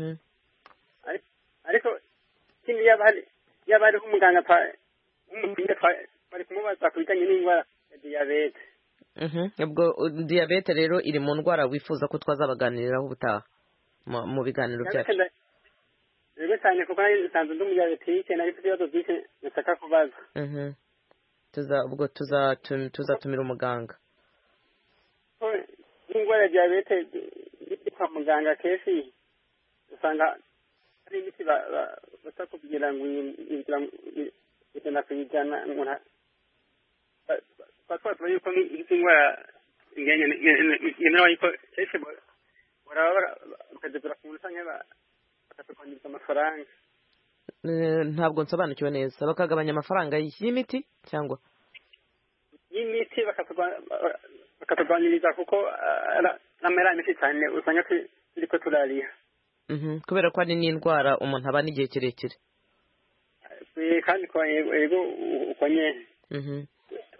ariko ikindi yaba hariho umuganga bari kumubaza ku bijyanye n'indwara ya diyabete. ubwo diyabete rero iri mu ndwara wifuza ko twazabaganiriraho ubutaha mu biganiro byacu? rero cyane kuko nsanzwe ndi umudiyabetike, nari mfite ibibazo byinshi nashaka kubaza. ubwo tuzatumira umuganga. n'indwara ya diyabete kwa muganga kenshi usanga hari imiti basa kugira ngo ijana ku ijana twatwatuba yuko nk'izi ndwara ngenewe yuko kenshi baraba bakazigura ku muntu cyangwa bakatugabanyiriza amafaranga. ntabwo nsobanukiwe neza. bakagabanya amafaranga y'imiti cyangwa y'imiti bakatugabanyiriza kuko amera menshi cyane usanga turi ko turariha kubera ko ari n'indwara umuntu abana igihe kirekire. kandi ko yego uko nyene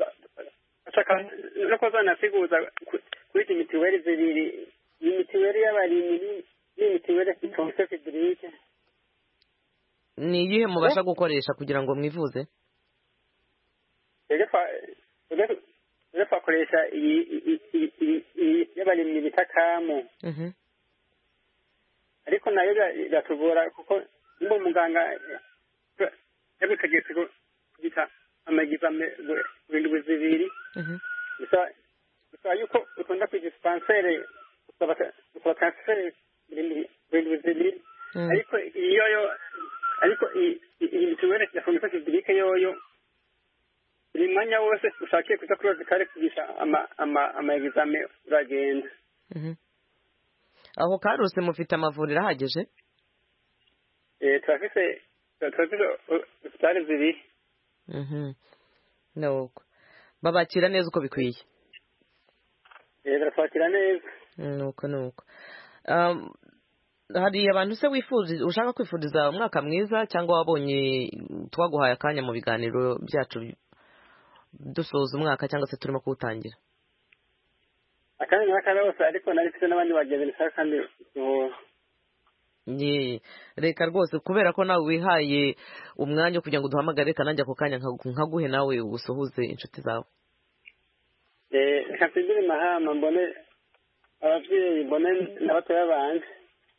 no kuzanasiguza kuri iki mitiweli zibiri, iyi mitiweli y'abarimyi n'imitiweli itonse fidrike. ni iyihe mubasha gukoresha kugira ngo mwivuze? rero twakoresha iyi y'abarimyi bita kamu, ariko nayo iratugora kuko niba umuganga yagutegetse kugita amagiza ibintu zibiri, bisaba yuko ukunda kwiga dispansere ukaba transfere ibintu zibiri, ariko iyoyo ariko iyi mituweli ya fongiza kibirike yoyo buri mwanya wose ushakiye kuza kuri hozikare kugisha amagizame uragenda. aho Karusi mufite amavuriro ahagije? turafise turafise hospitali zibiri. nuko babakira neza uko bikwiye? baratwakira neza. nuko nuko hari abantu se wifuza ushaka kwifuriza umwaka mwiza, cyangwa wabonye twaguhaye akanya mu biganiro byacu dusoza umwaka cyangwa se turimo kuwutangira? akanya n'akanya hose, ariko nari mfite n'abandi bagenzi nshaka kandi reka rwose kubera ko nawe wihaye umwanya kugira ngo duhamagare, reka nanjye ako kanya nkaguhe nawe usuhuze inshuti zawe. reka nsindire mahama mbone ababyeyi, mbone n'abatoya banje,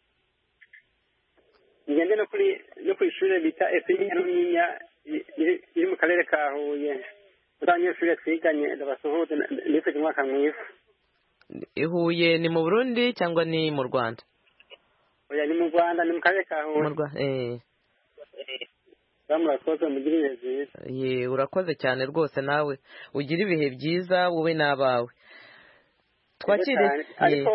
ngende no kuri no ku ishuri bita Epini Runyinya iri mu karere ka Huye. abanyeshuri twiganye ndabasuhuze ndifite umwaka mwiza. Huye ni mu Burundi cyangwa ni mu Rwanda? Oya, ni mu Rwanda, ni mu karere ka Huye. Mu Rwanda, eh. Murakoze, mugira ibihe byiza. Ye, urakoze cyane rwose, nawe ugira ibihe byiza wowe n'abawe. Twakire ariko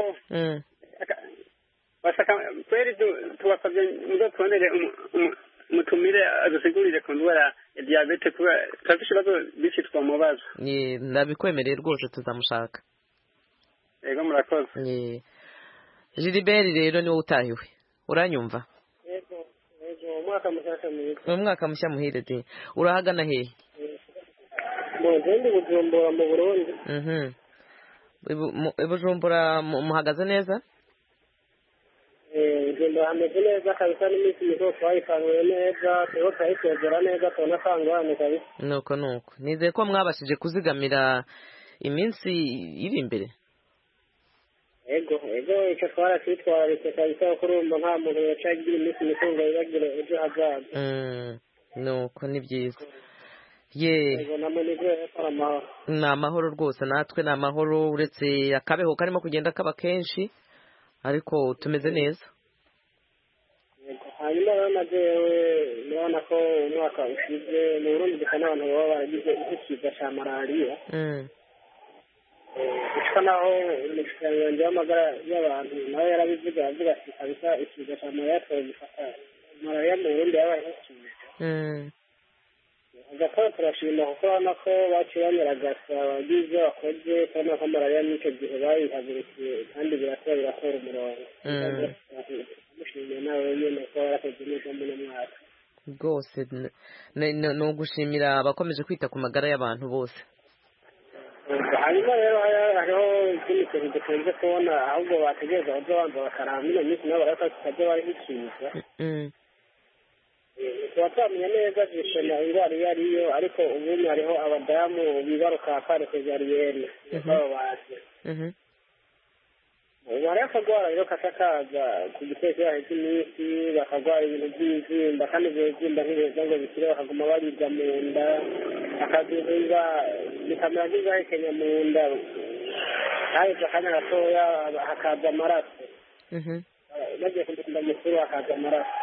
bashaka kweri tubasabye muzo tubonere mutumire adusigurire ku ndwara ya diabete kuba tafite ikibazo bishitwa mu bazo. Ye, ndabikwemereye rwose tuzamushaka. Yego, murakoze. Ye. Gilbert rero niwe utahiwe. Uranyumva? Yego, yego, umwaka mushasha muhire. Umwaka mushya muhire de. Urahagana hehe? Mu Burundi, Bujumbura mu Burundi. Mhm. Bujumbura muhagaze neza? Eh, Bujumbura hameze neza kabisa, n'imisi mizo twayikanguye neza, tero twayisezera neza, tubona kangwane kabisa. Nuko nuko. Nizeye ko mwabashije kuzigamira iminsi iri imbere. Ego, ego, icyo twaratwitwararitse kabisa, ko urumva nta muntu yacaye agira iminsi mikuru ngo yibagire ejo hazaza. Mm, nuko ni byiza. Ye. Ego, namwe nizeye ko amahoro. Ni amahoro rwose, natwe ni amahoro, uretse akabeho karimo kugenda kaba kenshi, ariko tumeze neza. hanyuma rero najewe urabona ko umwaka ushize mu Burundi dusa n'abantu baba baragize ikiza cya malariya gusa naho umushikiranganji w'amagara y'abantu nawe yarabivuga avuga ati kabisa ikiza cya malariya twagifata malariya mu Burundi yabaye nk'ikiza agakora turashima kuko urabona ko baciye banyaragasa abagize bakoze kubona ko malariya n'icyo gihe bayihagurukiye kandi birakora birakora umurongo mushimiye nawe nyine ko warakoze neza muri mwaka rwose ni ugushimira abakomeje kwita ku magara y'abantu bose. hanyuma rero hariho ikindi kintu dukunze kubona ahubwo bategereza abajo banza bakaraba ino minsi nabo barako kitajya bari bikiza tuba twamenya neza gusema indwara iyo ariyo ariko ubundi hariho abadamu bibaruka kare sezariyene baba bazi ubu hariho akagwara rero kasakaza ku giteko yaheze iminsi bakagwara ibintu by'ibizimba kandi ibyo bizimba ntibeza ngo bikire bakaguma baribwa mu nda akazuba bikamera nk'izahekenya mu nda haheze akanya gatoya hakaza amaraso bagiye ku munda mukuru hakaza amaraso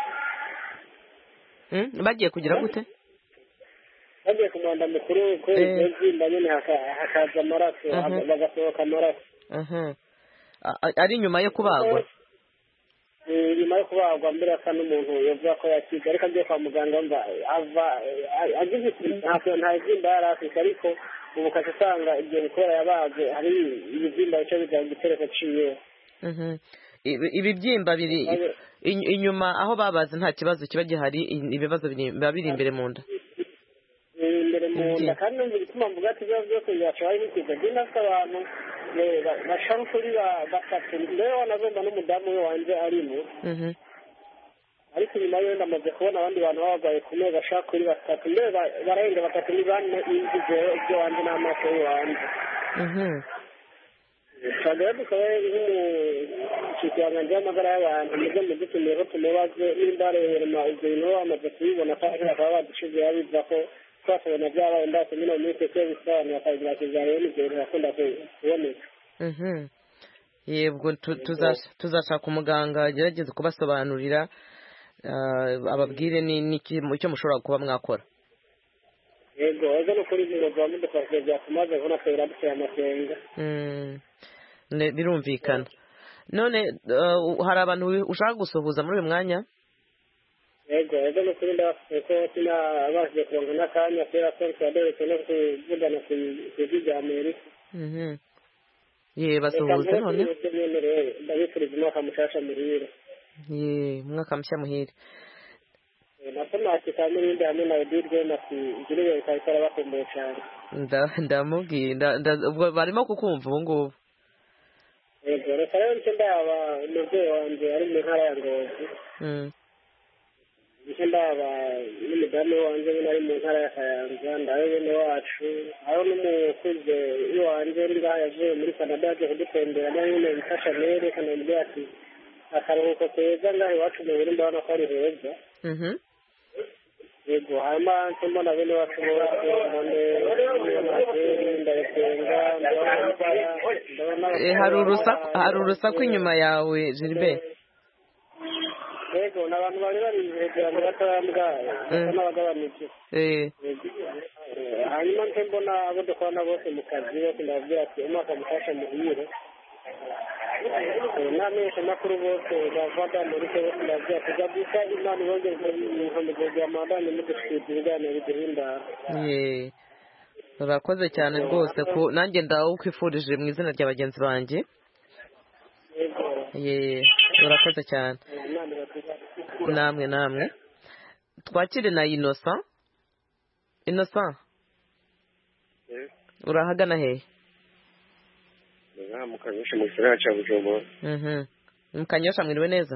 bagiye kugira gute bagiye ku munda mukuru kubera ibyo bizimba nyine hakaza amaraso bagasohoka amaraso ari nyuma yo kubagwa nyuma yo kubagwa mbere asa n'umuntu yavuga ko yakize ariko agiye kwa muganga mva ava agize ntabwo nta izimba yari afite ariko ubu ukajya usanga igihe kubera yabaze hari ibibyimba bice bijya mu gitereko ciwe ibibyimba biri inyuma aho babaze nta kibazo kiba gihari ibibazo biba biri imbere mu nda imbere mu nda kandi numva igituma mvuga ati ibibazo byose byacabaye bikiza ndi nafite abantu bashaka kuri batatu mbere wanagomba n'umudamu we wanjye arimo ariko nyuma yo ndamaze kubona abandi bantu babagaye ku meza bashaka kuri batatu mbere bararenga batatu ni bane ingize ibyo wanjye n'amaso y'uwanjye rero dukaba nk'umushikiranganji w'amagara y'abantu muze mudutumire ko tumubaze nimba rema ibyo bintu baba bamaze kubibona kandi bakaba badushize babivuga ko twasabona byabaye ndase mino minsi ko bisobanura akagira kizarero n'ibyo bintu bakunda kuboneka yebwo tuzashaka umuganga agerageze kubasobanurira ababwire icyo mushobora kuba mwakora. yego ejo no kuri biro bwa mudufashe byatumaze kubona twera duteye amasenga birumvikana. none hari abantu ushaka gusuhuza muri uyu mwanya? yego ejo no kuri ndabafite ko tinabashije kuronka n'akanya kubera ko twadoretse no kuvugana ku ijwi rya Amerika. ye basuhuze none ndabifuriza umwaka mushasha muhire. ye umwaka mushya muhire. nasomaki kandi n'indi hamwe na Edirwe nati igirire bikaba bakumbuye cyane. ndamubwiye ubwo barimo kukumva ubu ngubu. yego reka rero nicyo ndaba umubyeyi wanjye ari mu ntara ya Ngozi nicyo ndaba n'umudamu wanjye nyine ari mu ntara ya Kayanza ndawe bene wacu aho n'umukuze iwanjye uri ngaha yavuye muri Canada yaje kudutembera nawe nyine bifasha mere kanambwira ati akaruhuko keza ngaha iwacu mu Burundi ndabona ko ari heza. yego hanyuma mbona bene wacu bose mbone ndayisenga hari urusaku inyuma yawe Gilbert. yego ni abantu bari bari hejuru batambwa n'abagabanije. hanyuma nse mbona abo dukorana bose mu kazi bose ndababwira ati umwaka mufasha muhire. n'amenshi makuru bose bavada muri ko bose ndababwira ati gabuka imana ibongeze umuhamagaro wa mandani mudushikiriza ibiganiro biduhimbara. urakoze cyane rwose ko nanjye ndawukwifurije mu izina rya bagenzi banjye. ye urakoze cyane. namwe namwe twakire na Innocent. Innocent urahagana hehe? mu Kanyosha mu gisagara cya Bujumbura. mu Kanyosha mwiriwe neza?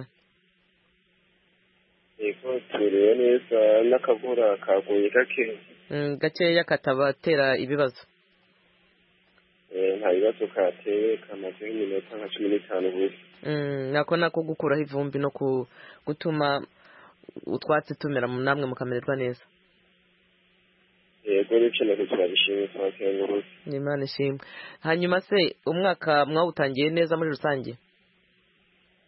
yego turiwe neza n'akavura kaguye gake gakeya katabatera ibibazo. nta bibazo kateye kamaze nk'iminota nka cumi n'itanu gusa. nako nako gukuraho ivumbi no gutuma utwatsi tumera namwe mukamererwa neza. yego n'icyo turabishimye twakengurutse. Imana ishimwe. hanyuma se umwaka mwawutangiye neza muri rusange?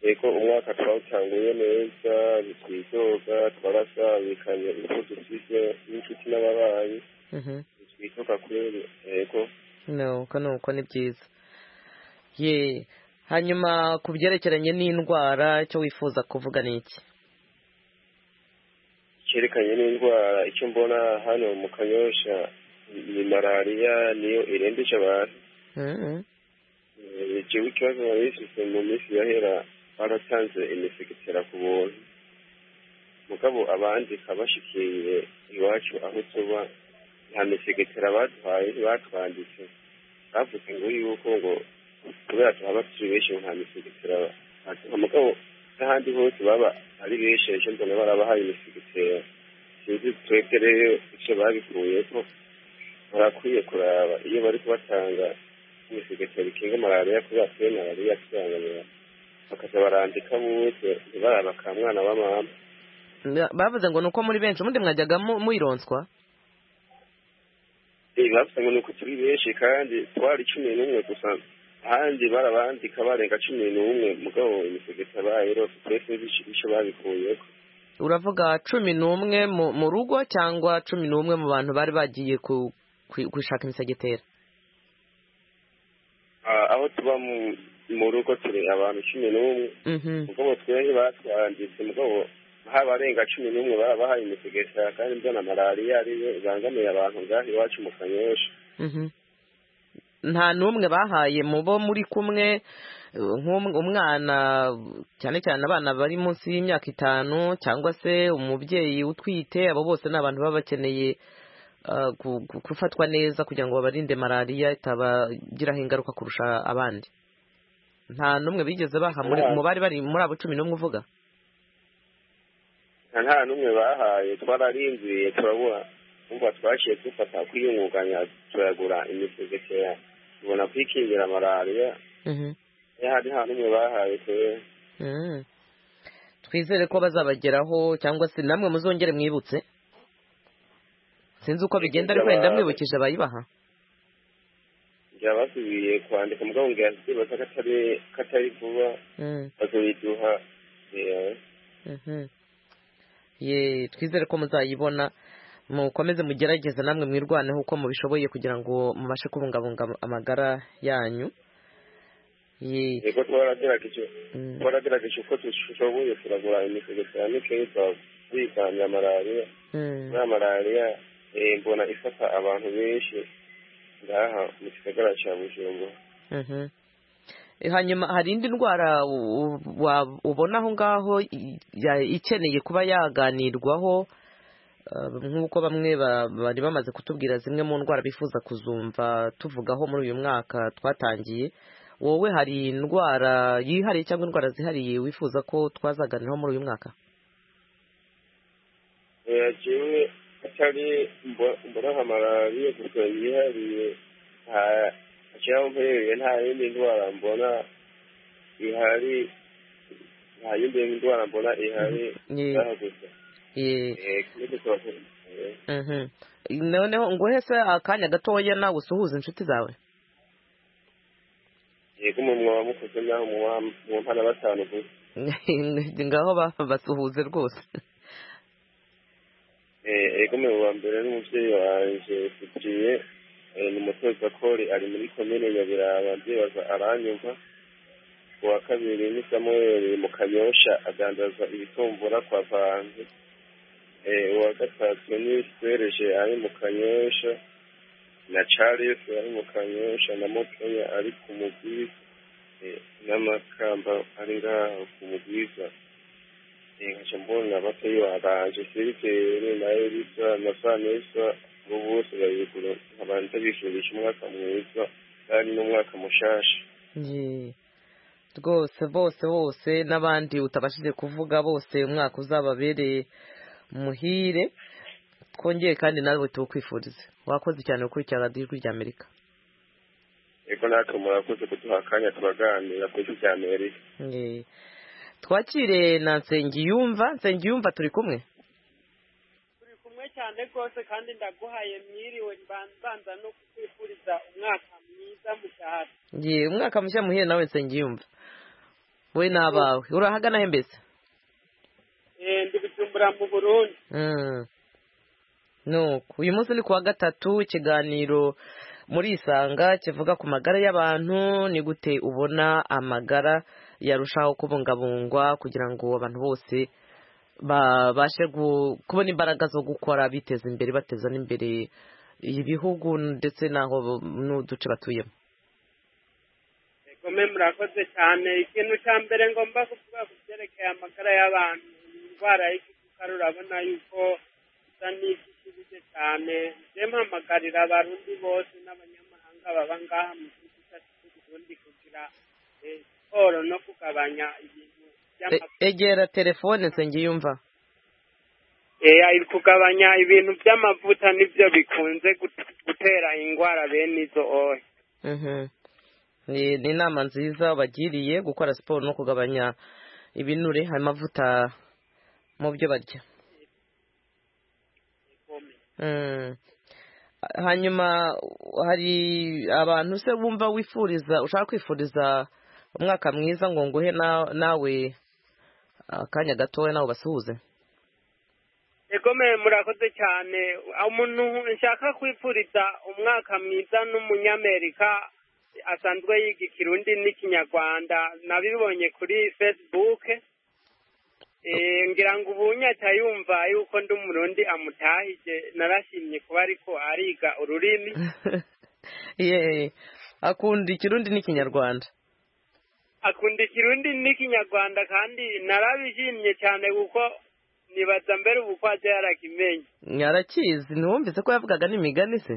yego umwaka twawutanguye neza bitwizoga twarasabikanye uko dufise n'inshuti n'ababanyi bitwizoga kweri yego nuko nuko ni byiza ye hanyuma ku byerekeranye n'indwara icyo wifuza kuvuga ni iki cyerekanye n'indwara icyo mbona hano mu Kanyosha ni malariya niyo irembeje abantu jewe ikibazo narifise mu minsi yahera baratanze imisegetera ku buntu mugabo abandi kabashikiye iwacu aho tuba nta misegetera baduhaye batwanditse bavuze ngo yuko ngo kubera tuhaba turi benshi nta misegetera baduha mugabo n'ahandi hose baba ari benshi ejo mbona barabahaye imisegetera sinzi twebwe rero icyo babikuyeko barakwiye kuraba iyo bari kubatanga imisegetera ikinga malariya kubera twe malariya turangamira bakaza barandika bose ntibaraba ka mwana wa mama bavuze ngo nuko muri benshi ubundi mwajyaga muyironswa eh bavuze ngo nuko turi benshi kandi twari cumi n'umwe gusa ahandi barabandika barenga cumi n'umwe mugabo imisegetera bayirose twese bisho babikuyeko uravuga cumi n'umwe mu rugo cyangwa cumi n'umwe mu bantu bari bagiye gushaka imisegetera aho tuba mu rugo turi abantu cumi n'umwe mugabo twebwe batwanditse mugabo habarenga cumi n'umwe barabahaye imisegetera kandi mbona malariya ariyo ibangamiye abantu ngaho iwacu mu Kanyosha nta n'umwe bahaye mu bo muri kumwe umwana cyane cyane abana bari munsi y'imyaka itanu cyangwa se umubyeyi utwite abo bose ni abantu baba bakeneye gufatwa neza kugira ngo babarinde malariya itabagiraho ingaruka kurusha abandi nta n'umwe bigeze baha mu bari bari muri abo cumi n'umwe uvuga nta n'umwe bahaye twararinziye turabura umva twaciye dufata kwiyungunganya turagura imisegetera tubona kwikingira malariya hari nta n'umwe bahaye twebwe twizere ko bazabageraho cyangwa se namwe muzongere mwibutse sinzi uko bigenda ariko wenda mwibukije abayibaha basubiye kwandika mugabo ngo yasibaza katari katari vuba bazoyiduha ye twizere ko muzayibona mukomeze mugerageze namwe mwirwaneho uko mubishoboye kugira ngo mubashe kubungabunga amagara yanyu yego twaragerageje twaragerageje uko dushoboye turagura imisegetera n'ikitwa kwiganya malariya na malariya mbona ifata abantu benshi ngaha mu gisagara cya Bujumbura hanyuma hari indi ndwara ubona aho ngaho ikeneye kuba yaganirwaho nk'uko bamwe bari bamaze kutubwira zimwe mu ndwara bifuza kuzumva tuvugaho muri uyu mwaka twatangiye wowe hari indwara yihariye cyangwa indwara zihariye wifuza ko twazaganiraho muri uyu mwaka yewe atari mbona nka malariya gusa yihariye nta mpereye nta yindi ndwara mbona ihari nta yindi ndwara mbona ihari gusa noneho nguhe se akanya gatoya nawe usuhuza inshuti zawe yego umuntu waba mukoze naho mu mpana batanu gusa ngaho basuhuze rwose yego mu wa mbere n'umubyeyi wanje tugiye ni umutoza kori ari muri komine Nyabiraba ndibaza aranyumva uwa kabiri ni Samuel mu Kanyosha agandaza ibitumbura kwa Vanze uwa gatatu ni Sereje ari mu Kanyosha na Charles ari mu Kanyosha na Motoya ari ku Mugwiza n'amakamba ari ngaho ku Mugwiza nkaca mbona batoyi baranje Sirikeri na Elisa na Vanessa bo bose bayigura abantu bifurije umwaka mwiza kandi n'umwaka mushasha rwose bose bose n'abandi utabashije kuvuga bose umwaka uzababereye muhire twongeye kandi nawe tukwifurize wakoze cyane gukurikira radiyo ijwi ry'Amerika yego natwe murakoze kuduha akanya tubaganira ku ijwi ry'Amerika twakire na Nsengiyumva Nsengiyumva turi kumwe turi kumwe cyane rwose kandi ndaguhaye mwiriwe mbanza no kukwifuriza umwaka mwiza mushyashya ye umwaka mushya muhire nawe Nsengiyumva we n'abawe urahagana he mbese eh ndi Bujumbura mu Burundi mm nuko uyu munsi ni kuwa gatatu ikiganiro muri isanga kivuga ku magara y'abantu ni gute ubona amagara yarushaho kubungabungwa kugira ngo abantu bose babashe kubona imbaraga zo gukora biteza imbere bateza n'imbere ibihugu ndetse naho n'uduce batuyemo. Egome murakoze cyane ikintu cya mbere ngomba kuvuga ku byerekeye amagara y'abantu indwara y'igikukara urabona yuko isa n'ikikije cyane mpamagarira abarundi bose n'abanyamahanga baba ngaha mu gihugu cyacu cy'u Burundi kugira siporo no kugabanya ibintu by'amavuta. Egera telefone nsengiyumva. Eh kugabanya ibintu by'amavuta nibyo bikunze gutera indwara bene izo ohe. Mhm. Ni ni inama nziza bagiriye gukora siporo no kugabanya ibinure amavuta mu byo barya. Mm. Hanyuma hari abantu se bumva wifuriza ushaka kwifuriza umwaka mwiza ngo nguhe nawe akanya gatoya nawe basuhuze. Egome murakoze cyane umuntu nshaka kwifuriza umwaka mwiza n'umunyamerika asanzwe yiga Kirundi n'ikinyarwanda nabibonye kuri Facebook eh ngira ngo ubunyata yumva yuko ndi umurundi amutahije narashimye kuba ariko ariga ururimi ye akunda Kirundi n'ikinyarwanda akunda Kirundi n'ikinyarwanda kandi narabishimye cyane kuko nibaza mbere ubukwaje yarakimenye yarakizi ntiwumvise ko yavugaga n'imigani se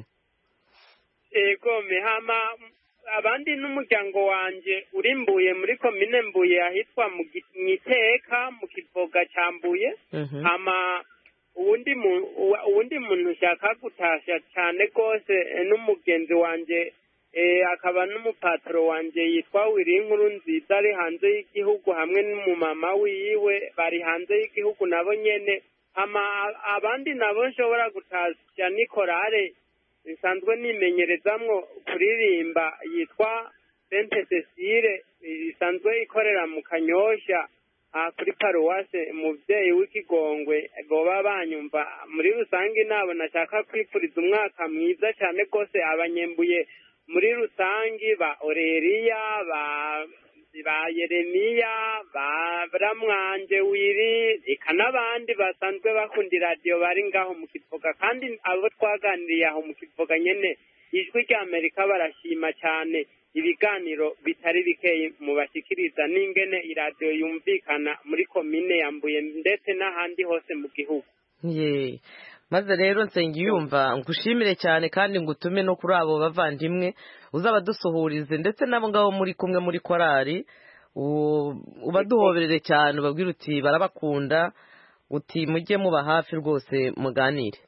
ego mihama abandi n'umuryango wanje urimbuye muri komine Mbuye ahitwa mu Giteka mu Kivoga cyambuye ama uwundi uwundi muntu ushaka gutasha cyane gose n'umugenzi wanje eh akaba n'umupatro wanje yitwa Wirinkuru nziza ari hanze y'igihugu hamwe n'umumama wiwe bari hanze y'igihugu nabo nyene ama abandi nabo nshobora gutasha ni korale isanzwe nimenyerezamwo kuririmba yitwa Sainte Cecile isanzwe ikorera mu Kanyosha kuri paruwase umuvyeyi w'Ikigongwe boba banyumva muri rusange nabo nashaka kwifuriza umwaka mwiza cyane gose abanyembuye muri rusange ba Orelia ba ba Yeremiya ba Bramwanje wiri eka n'abandi basanzwe bakundira radio bari ngaho mu Kivoga kandi abo twaganiriye aho mu Kivoga nyene ijwi rya Amerika barashima cyane ibiganiro bitari bikeye mu bashikiriza n'ingene iradio yumvikana muri komine yambuye ndetse n'ahandi hose mu gihugu. Ye maze rero nsengiyumva ngushimire cyane kandi ngutume no kuri abo bavandimwe uzabadusuhurize ndetse nabo ngabo muri kumwe muri korari ubaduhoberere cyane ubabwira uti barabakunda uti mujye muba hafi rwose muganire.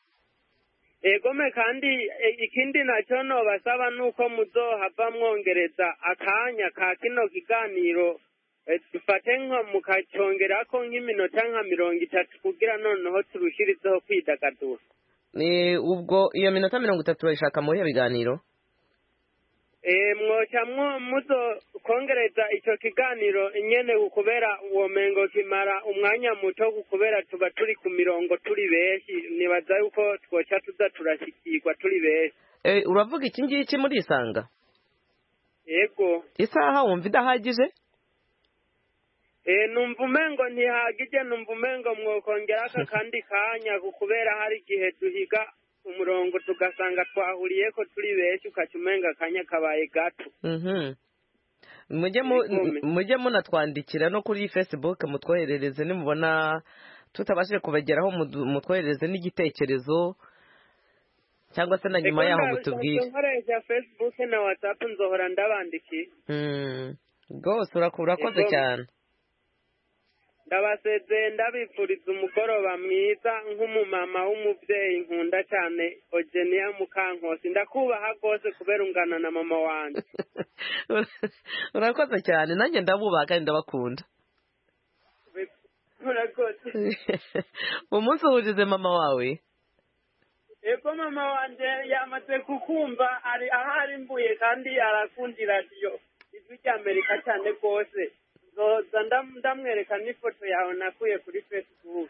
Egome kandi ikindi nacyo no basaba nuko muzohava mwongereza akanya ka kino kiganiro dufate nko mukacyongerako nk'iminota nka mirongo itatu kugira noneho turushirizeho kwidagadura. Ni ubwo iyo minota mirongo itatu bayishaka muri biganiro? Eh mwoca muzo kongereza icyo kiganiro nyene ukubera uwo mengo kimara umwanya muto ukubera tuba turi ku mirongo turi beshi nibaza yuko twoca tuza turashikirwa turi beshi. Eh uravuga iki ngiki muri isanga? Yego. Isaha wumva idahagije? Eh numva umengo ntihagije numva umengo mwokongera aka kandi kanya kubera hari gihe duhiga umurongo tugasanga twahuriye ko turi beshi ukacumenga kanya kabaye gato. Mhm. Mujye mujye munatwandikira no kuri Facebook mutwoherereze nimubona tutabashije kubageraho mutwoherereze n'igitekerezo cyangwa se na nyuma yaho mutubwire. Nkoresha Facebook na WhatsApp nzohora ndabandiki. Mhm. Gose urakoze cyane. Ndabaseze ndabifuriza umugoroba mwiza nk'umumama w'umuvyeyi nkunda cyane Ogenia Mukankosi ndakubaha gose kubera ungana na mama wanje. Urakoze cyane nanjye ndabubaha kandi ndabakunda. Urakoze. Umunsi uhurize mama wawe? Ego mama wanje yamaze kukumva ari ahari mbuye kandi arakundira radio ijwi rya Amerika cyane gose. zoza ndamwereka n'ifoto yawe nakuye kuri Facebook.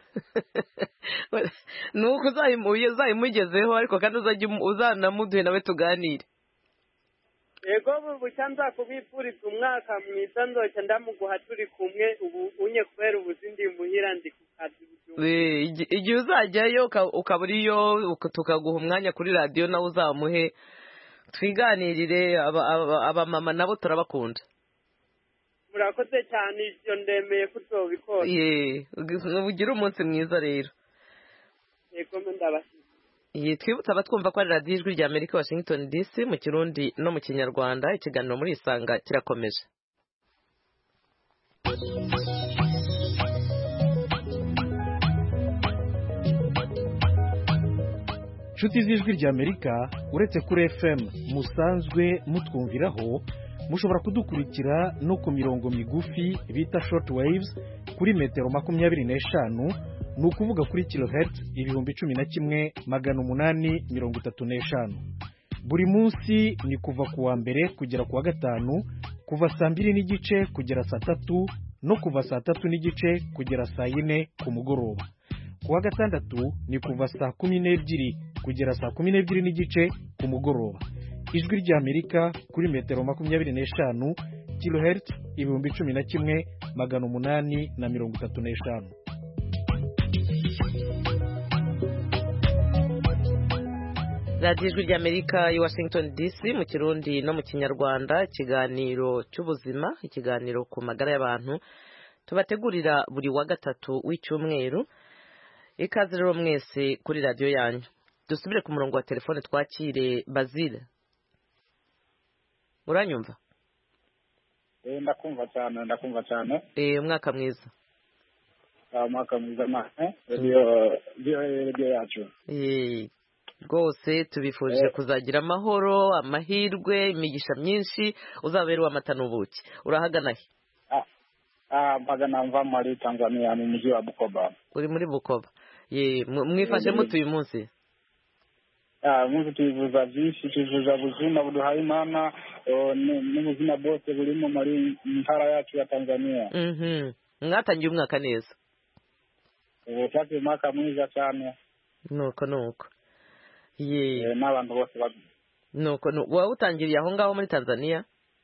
Nuko uzayimuye uzayimugezeho ariko kandi uzajya uzanamuduhe nawe tuganire. Yego bucya nzakubipfuriza umwaka mwiza nzoca ndamuguha turi kumwe ubu unye kubera ubuzindi muhira ndi ku kazi. Igihe uzajyayo ukaburiyo tukaguha umwanya kuri radio nawe uzamuhe twiganirire abamama nabo turabakunda. Murakoze cyane ibyo ndemeye kutobikora. Ye ugira umunsi mwiza rero. Yego ndabashimye. Ye twibutsa abatwumva ko ari radio Ijwi rya Amerika Washington D C mu Kirundi no mu Kinyarwanda ikiganiro muri Isanga kirakomeje. Nshuti z'Ijwi rya Amerika uretse kuri F M musanzwe mutwumviraho mushobora kudukurikira no ku mirongo migufi bita short waves kuri metero makumyabiri n'eshanu ni ukuvuga kuri kilohertz ibihumbi cumi na kimwe magana umunani mirongo itatu n'eshanu. Buri munsi ni kuva ku wa mbere kugera ku wa gatanu kuva saa mbiri n'igice kugera saa tatu no kuva saa tatu n'igice kugera saa yine ku mugoroba. Ku wa gatandatu ni kuva saa kumi n'ebyiri kugera saa kumi n'ebyiri n'igice ku mugoroba. Ijwi rya Amerika kuri metero makumyabiri n'eshanu kilohertz ibihumbi cumi na kimwe magana umunani na mirongo itatu n'eshanu. Radio Ijwi rya Amerika i Washington D C mu Kirundi no mu Kinyarwanda ikiganiro cy'ubuzima ikiganiro ku magara y'abantu tubategurira buri wa gatatu w'icyumweru. Ikaze rero mwese kuri radio yanyu. Dusubire ku murongo wa telefone twakire Bazile. Uranyumva? Eh ndakumva cyane ndakumva cyane. Eh umwaka mwiza. Ah umwaka mwiza nahe. Radio radio yacu. Eh rwose tubifurije kuzagira amahoro amahirwe imigisha myinshi uzabera amata n'ubuki. Urahagana he? Ah ah mpagana mva muri Tanzania mu mujyi wa Bukoba. Uri muri Bukoba. Ye mwifashe mutu uyu munsi? Ah munsi tuvuza byinshi tuvuza buzima buduhaye Imana n'ubuzima bwose buri mu mari ntara yacu ya Tanzania. Mhm. Mwatangiye umwaka neza. Eh cyane umwaka mwiza cyane. Nuko nuko. Ye n'abantu bose bazi. Nuko wowe utangiriye aho ngaho muri Tanzania?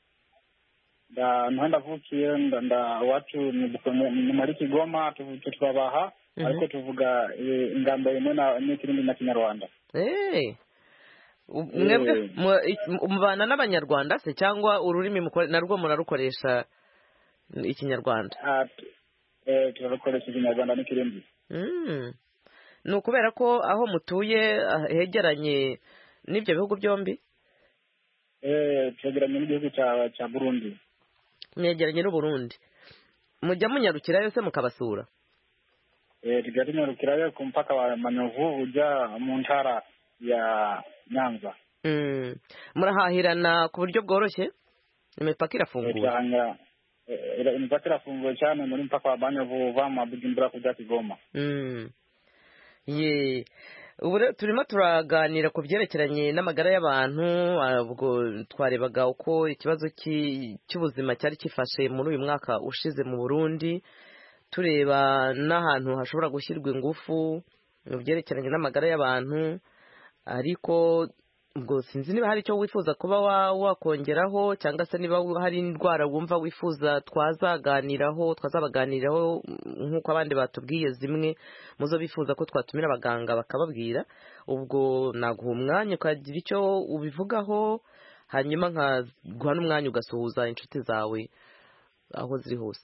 Da ntanda vukiye nda watu ni muri Kigoma twabaha ariko tuvuga ingamba imwe na n'ikirindi na Kinyarwanda. Eh mwebwe umubana n'abanyarwanda se cyangwa ururimi narwo murarukoresha Ikinyarwanda? Eh turarukoresha Ikinyarwanda n'ikirindi. Mm. Ni ukubera ko aho mutuye hegeranye n'ibyo bihugu byombi? Eh twegeranye n'igihugu cya cya Burundi. Mwegeranye n'u Burundi. Mujya munyarukirayo se mukabasura? Eh tujya tunyarukirayo ku mpaka wa Manyovu ujya mu ntara ya Nyanza. Mm. Murahahirana ku buryo bworoshye? Imipaka irafunguye. Eh imipaka irafunguye cyane muri mpaka wa Manyovu uva mu Bujumbura kujya Kigoma. Mm. Ye ubu turimo turaganira ku byerekeranye n'amagara y'abantu ubwo twarebaga uko ikibazo cy'ubuzima cyari kifashe muri uyu mwaka ushize mu Burundi tureba n'ahantu hashobora gushyirwa ingufu mu byerekeranye n'amagara y'abantu ariko ubwo sinzi niba hari icyo wifuza kuba wakongeraho cyangwa se niba hari indwara wumva wifuza twazaganiraho twazabaganiraho nk'uko abandi batubwiye zimwe muzo bifuza ko twatumira abaganga bakababwira ubwo naguha umwanya ukagira icyo ubivugaho hanyuma nkaguha n'umwanya ugasuhuza inshuti zawe aho ziri hose.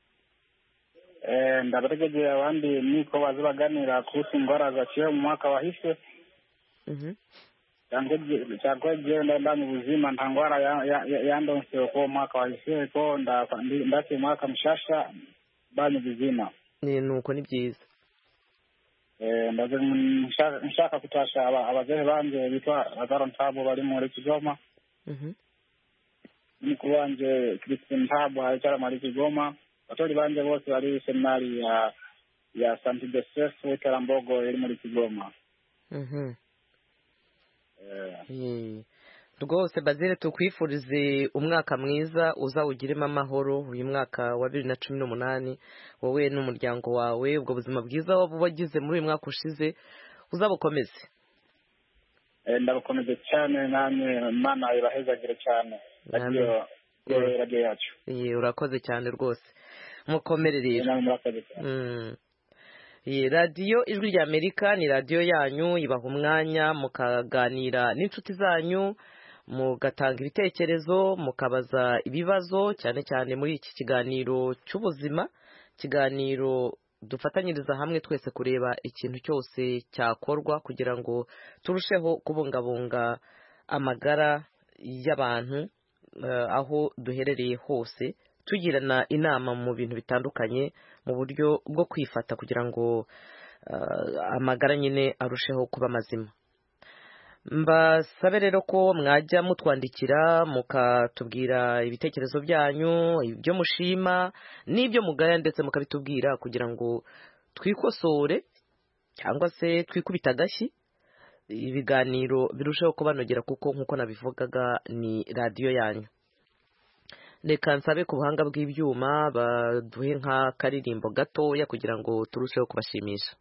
Eh ndabategeye abandi niko bazabaganira ku indwara zaciye mu mwaka wahise. Mhm. cyangwa je ndani ubuzima nta ngwara yandonse ko mwaka wahise ko ndake mwaka mshasha bani ubuzima. Ni nuko ni byiza. Eh ndaze nshaka kutasha abazehe banje bitwa Azaro Ntabo bari muri Kigoma. Mhm. Mukuru wanje Christine Ntabo aricara muri Kigoma. Batori banje bose bari seminari ya ya Saint Joseph Wekarambogo iri muri Kigoma. Mhm. Eh rwose Bazile tukwifurize umwaka mwiza uzawugiremo amahoro uyu mwaka wa bibiri na cumi n'umunani wowe n'umuryango wawe ubwo buzima bwiza wagize muri uyu mwaka ushize uzabukomeze. ndabukomeze cyane namwe Imana ibahezagire cyane radio radio yacu. Ye urakoze cyane rwose mukomere rero. Mm. Ye radio Ijwi rya Amerika ni radio yanyu ibaha umwanya mukaganira n'inshuti zanyu mugatanga ibitekerezo mukabaza ibibazo cyane cyane muri iki kiganiro cy'ubuzima kiganiro dufatanyiriza hamwe twese kureba ikintu cyose cyakorwa kugira ngo turusheho kubungabunga amagara y'abantu uh, aho duherereye hose tugirana inama mu bintu bitandukanye mu buryo bwo kwifata kugira ngo uh, amagara nyine arusheho kuba mazima. Mbasabe rero ko mwajya mutwandikira mukatubwira ibitekerezo byanyu ibyo mushima n'ibyo mugaya ndetse mukabitubwira kugira ngo twikosore cyangwa se twikubita agashyi ibiganiro birusheho kubanogera kuko nkuko nabivugaga ni radio yanyu. Reka nsabe ku buhanga bw'ibyuma baduhe nka karirimbo gatoya kugira ngo turusheho kubashimisha.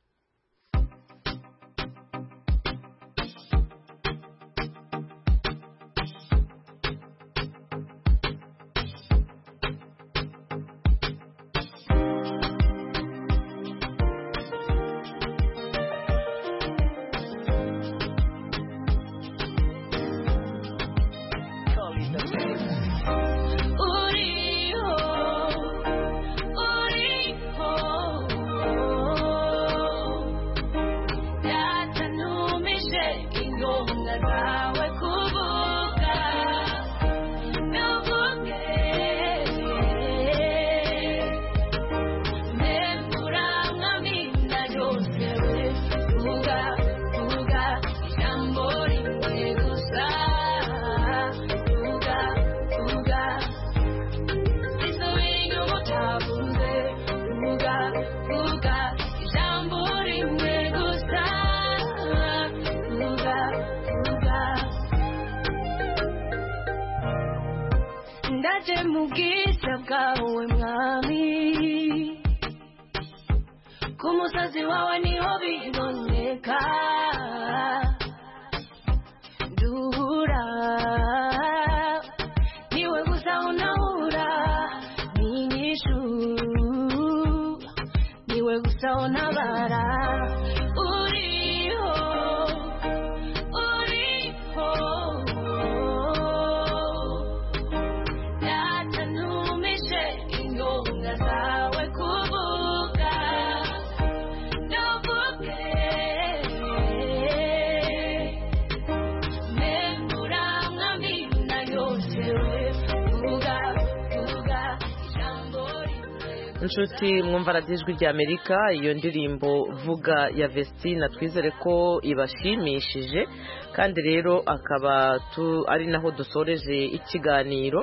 Inshuti mwumva radio Ijwi rya Amerika iyo ndirimbo vuga ya Vestina twizere ko ibashimishije kandi rero akaba tu ari naho dusoreje ikiganiro.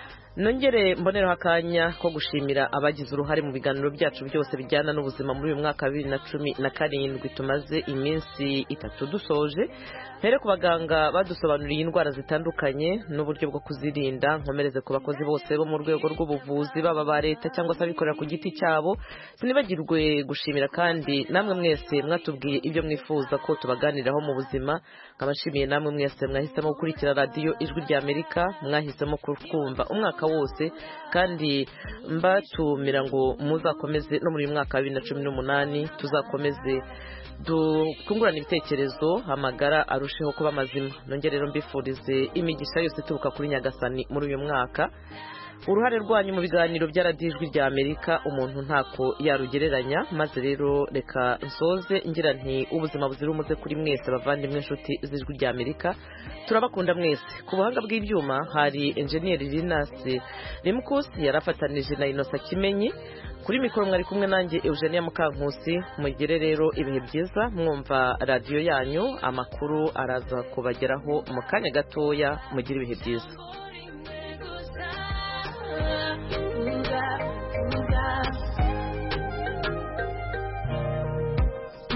Nongere mbonera akanya ko gushimira abagize uruhare mu biganiro byacu byose bijyana n'ubuzima muri uyu mwaka wa bibiri na cumi na karindwi tumaze iminsi itatu dusoje. Here ku baganga badusobanuriye indwara zitandukanye n'uburyo bwo kuzirinda nkomereze ku bakozi bose bo mu rwego rw'ubuvuzi baba ba leta cyangwa se abikorera ku giti cyabo. Sinibagirwe gushimira kandi namwe mwese mwatubwiye ibyo mwifuza ko tubaganiraho mu buzima. Nkabashimiye namwe mwese mwahisemo gukurikira radio Ijwi rya Amerika mwahisemo kumva umwaka wose kandi mbatumira ngo muzakomeze no muri uyu mwaka wa bibiri na cumi n'umunani tuzakomeze dukungurana ibitekerezo amagara arusheho kuba mazima. Nongere rero mbifurize imigisha yose tubuka kuri Nyagasani muri uyu mwaka. Uruhare rwanyu mu biganiro bya radio Ijwi rya Amerika umuntu ntako yarugereranya. Maze rero reka nsoze ngira nti ubuzima buzira umuze kuri mwese bavandimwe inshuti z'Ijwi rya Amerika. Turabakunda mwese. Ku buhanga bw'ibyuma hari engineer Linus Rimkus yarafatanije na Inosa Kimenyi. Kuri mikoro mwari kumwe nanjye Eugenia Mukankusi. Mugire rero ibihe byiza mwumva radio yanyu amakuru araza kubageraho mu kanya gatoya. Mugire ibihe byiza.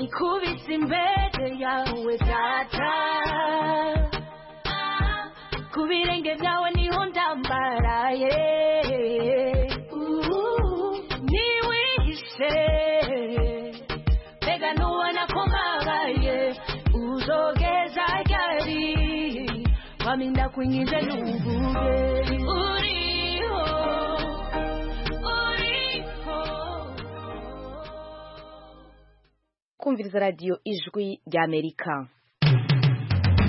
Nikubise imbere yawe data ku birenge byawe niho ndambaraye niwihishe mbega nubona ko mbabaye uzogeza ryari waminda kuingiza nuvuge uriho uriho. Kumviriza radio Ijwi ry'Amerika.